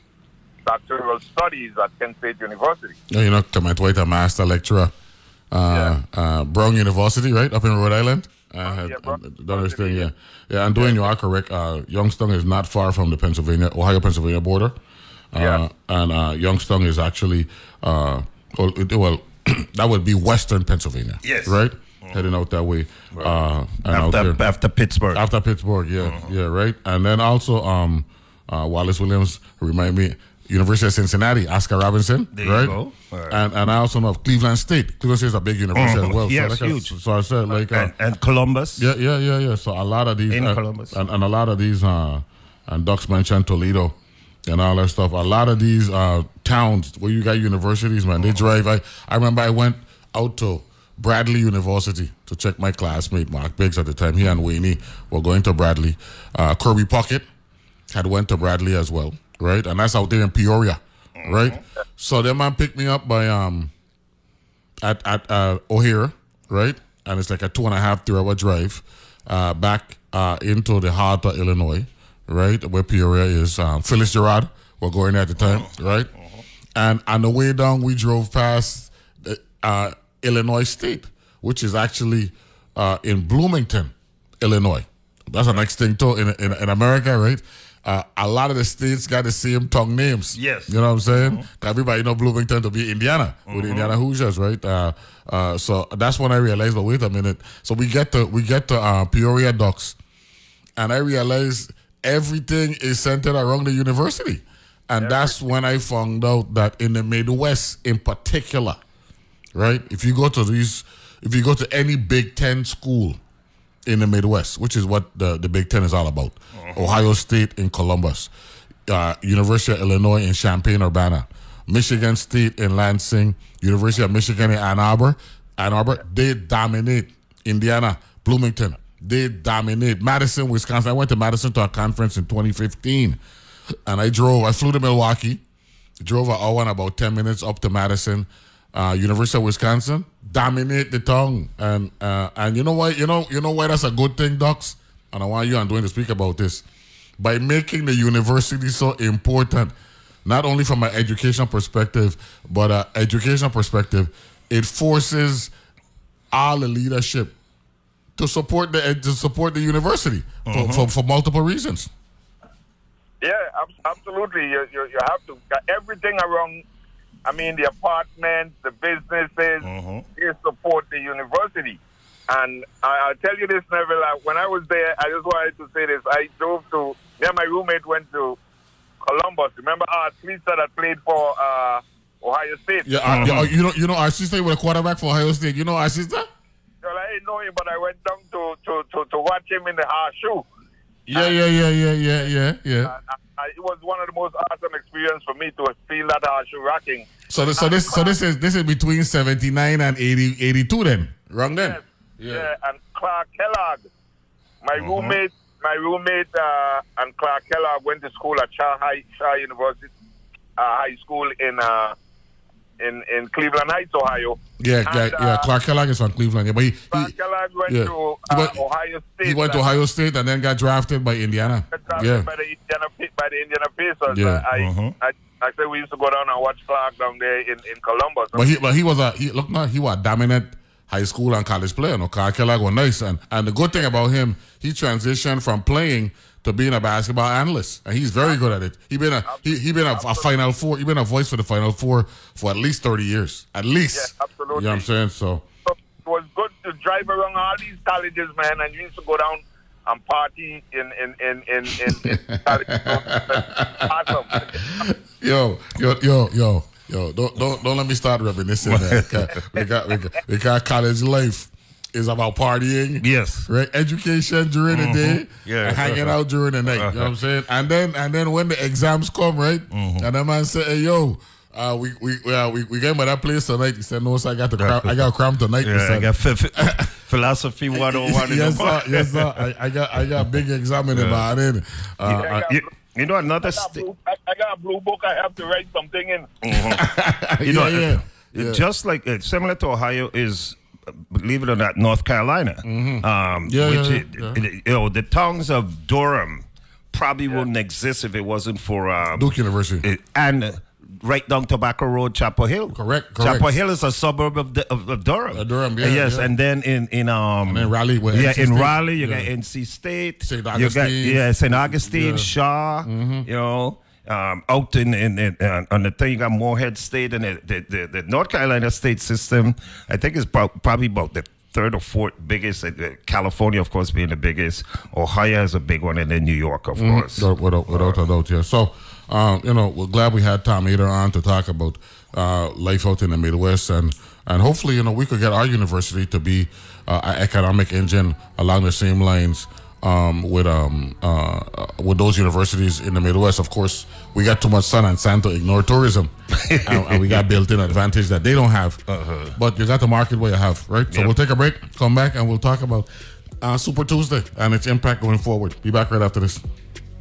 doctoral studies at Kent State University. Yeah, you know, Clement White, a master lecturer, uh, uh, Brown University, right, up in Rhode Island. I had uh, done this thing, yeah. Yeah, and Dwayne, you are correct. Uh, Youngstown is not far from the Pennsylvania, Ohio-Pennsylvania border. Uh, Yeah. And uh, Youngstown is actually, uh, well, it- well, that would be Western Pennsylvania. Yes. Right? Heading out that way. Uh, and out After, there. after Pittsburgh. After Pittsburgh, yeah, yeah, right. And then also, um, uh, Wallace Williams remind me, University of Cincinnati, Oscar Robinson, There you right? go. All right. And and I also know of Cleveland State. Cleveland State is a big university Mhm. as well. Yes, so like huge. I, so I said, like, uh, and, and Columbus. yeah, yeah, yeah, yeah. So a lot of these, In uh, Columbus. and, and a lot of these, uh, and Ducks mentioned Toledo and all that stuff. A lot of these uh, towns where you got universities, man, they drive. I, I remember I went out to Bradley University to check my classmate, Mark Biggs, at the time. He and Wayne were going to Bradley. Uh, Kirby Puckett had went to Bradley as well, right? And that's out there in Peoria, right? So that man picked me up by um at at uh, O'Hare, right? And it's like a two and a half, three hour drive uh, back uh, into the heart of Illinois, right? Where Peoria is. Um, Phyllis Gerard were going there at the time, right? And on the way down, we drove past the, uh, Illinois State, which is actually uh, in Bloomington, Illinois. That's the next thing too in in, in America, right? Uh, a lot of the states got the same tongue names. Yes. You know what I'm saying? Everybody know Bloomington to be Indiana with the Indiana Hoosiers, right? Uh, uh, so that's when I realized, but wait a minute. So we get to we get to uh, Peoria Ducks, and I realized everything is centered around the university, and that's when I found out that in the Midwest, in particular, right? If you go to these, if you go to any Big Ten school in the Midwest, which is what the, the Big Ten is all about. Ohio State in Columbus, uh, University of Illinois in Champaign-Urbana, Michigan State in Lansing, University of Michigan in Ann Arbor, Ann Arbor, they dominate. Indiana, Bloomington, they dominate. Madison, Wisconsin, I went to Madison to a conference in twenty fifteen, and I drove, I flew to Milwaukee, drove an hour and about ten minutes up to Madison, uh, University of Wisconsin, dominate the tongue. And uh, and you know what? You know, you know why that's a good thing, Ducks? And I want you and Dwayne to speak about this. By making the university so important, not only from an educational perspective, but an educational perspective, it forces all the leadership to support the to support the university Mhm. for, for, for multiple reasons. Yeah, ab- absolutely. You, you, you have to, everything around, I mean, the apartments, the businesses, they support the university. And I, I'll tell you this, Neville, uh, when I was there, I just wanted to say this. I drove to, yeah, my roommate went to Columbus. Remember our sister that played for uh, Ohio State? Yeah, uh, yeah, you know, you know, our sister was a quarterback for Ohio State. You know our sister? Well, I didn't know him, but I went down to, to, to, to watch him in the horseshoe. Yeah, yeah, yeah, yeah, yeah, yeah, yeah. Uh, I, it was one of the most awesome experiences for me to feel that horseshoe rocking. So, this, so this, so this is this is between seventy-nine and eighty, eighty-two then, wrong then? Yes, yeah. yeah, and Clark Kellogg, my uh-huh. roommate, my roommate, uh, and Clark Kellogg went to school at Shaw High, Shaw University uh, High School in uh, in in Cleveland Heights, Ohio. Yeah, and, yeah, yeah. Uh, Clark Kellogg is from Cleveland. Yeah, but he, Clark he, Kellogg went yeah. to uh, he went, Ohio State. He went to Ohio State and then got drafted by Indiana. Got drafted yeah, by the Indiana by the Indiana Pacers. Yeah. I, uh-huh. I, I said we used to go down and watch Clark down there in, in Columbus. But he, but he was a he look now he was a dominant high school and college player. No, Clark Kellogg was nice, and and the good thing about him, he transitioned from playing to being a basketball analyst, and he's very good at it. He been a he he been a, a Final Four. He been a voice for the Final Four for at least thirty years, at least. Yeah, absolutely. You know what I'm saying? So, so it was good to drive around all these colleges, man, and you used to go down and party in in in in in, in colleges. Awesome. Yo, yo, yo, yo, yo! Don't don't don't let me start reminiscing, man. We got we got we got college life is about partying. Yes. Right? Education during mm-hmm. the day. Yeah. And hanging out during the night. Uh-huh. You know what I'm saying? And then and then when the exams come, right? Mm-hmm. And the man say, hey, yo, uh, we we uh, we we going by that place tonight. He said, no, sir, I got the cram, I got cram tonight. Yeah, I got f- f- philosophy one oh one. Yes, sir. Yes, sir. I, I got I got big exam in the morning. Uh, yeah, you, you know another. I got, blue, I, I got a blue book. I have to write something in. Mm-hmm. you know, yeah, yeah. Uh, yeah. just like uh, similar to Ohio is. Believe it or not, North Carolina. Mm-hmm. Um, yeah, which yeah, it, yeah. It, you know, the towns of Durham probably yeah. wouldn't exist if it wasn't for um, Duke University it, and uh, right down Tobacco Road, Chapel Hill. Correct, correct. Chapel Hill is a suburb of the, of, of Durham. Uh, Durham, yeah. Uh, yes, yeah. and then in in um, and then Raleigh, yeah, N C in State. Raleigh you yeah. got N C State, Saint you Augustine, got yeah, Saint Augustine, yeah. Shaw. Mm-hmm. You know. Um, out in, in, in uh, on the thing, you got Morehead State, and the, the, the, the North Carolina state system, I think, is pro- probably about the third or fourth biggest. Uh, California, of course, being the biggest. Ohio is a big one, and then New York, of mm-hmm. course. Without, without a doubt, yeah. So, um, you know, we're glad we had Tom Ader on to talk about uh, life out in the Midwest, and and hopefully, you know, we could get our university to be uh, an economic engine along the same lines. Um, with um uh, with those universities in the Midwest. Of course, we got too much sun and sand to ignore tourism, and, and we got built-in advantage that they don't have. Uh-huh. But you got the market where you have, right? So yep. we'll take a break, come back, and we'll talk about uh, Super Tuesday and its impact going forward. Be back right after this.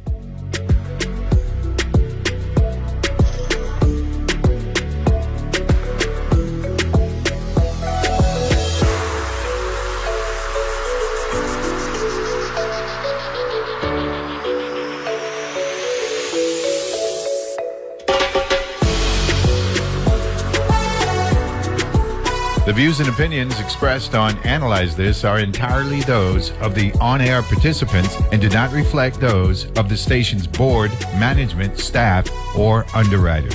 The views and opinions expressed on Analyze This are entirely those of the on-air participants and do not reflect those of the station's board, management, staff, or underwriters.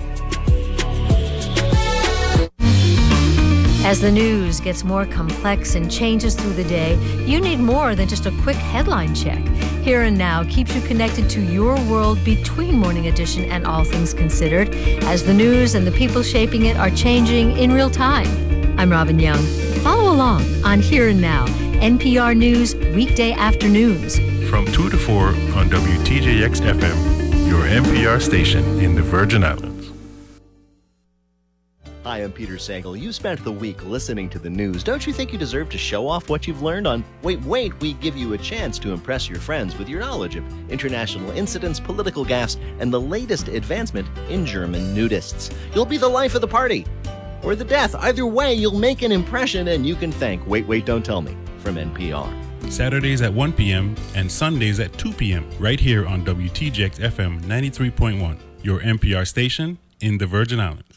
As the news gets more complex and changes through the day, you need more than just a quick headline check. Here and Now keeps you connected to your world between Morning Edition and All Things Considered, as the news and the people shaping it are changing in real time. I'm Robin Young. Follow along on Here and Now, N P R News, weekday afternoons. From two to four on W T J X F M, your N P R station in the Virgin Islands. Hi, I'm Peter Sagal. You spent the week listening to the news. Don't you think you deserve to show off what you've learned on Wait, Wait, we give you a chance to impress your friends with your knowledge of international incidents, political gaffes, and the latest advancement in German nudists. You'll be the life of the party. Or the death. Either way, you'll make an impression, and you can thank Wait, Wait, Don't Tell Me from N P R. Saturdays at one p.m. and Sundays at two p.m. right here on W T J X F M ninety-three point one, your N P R station in the Virgin Islands.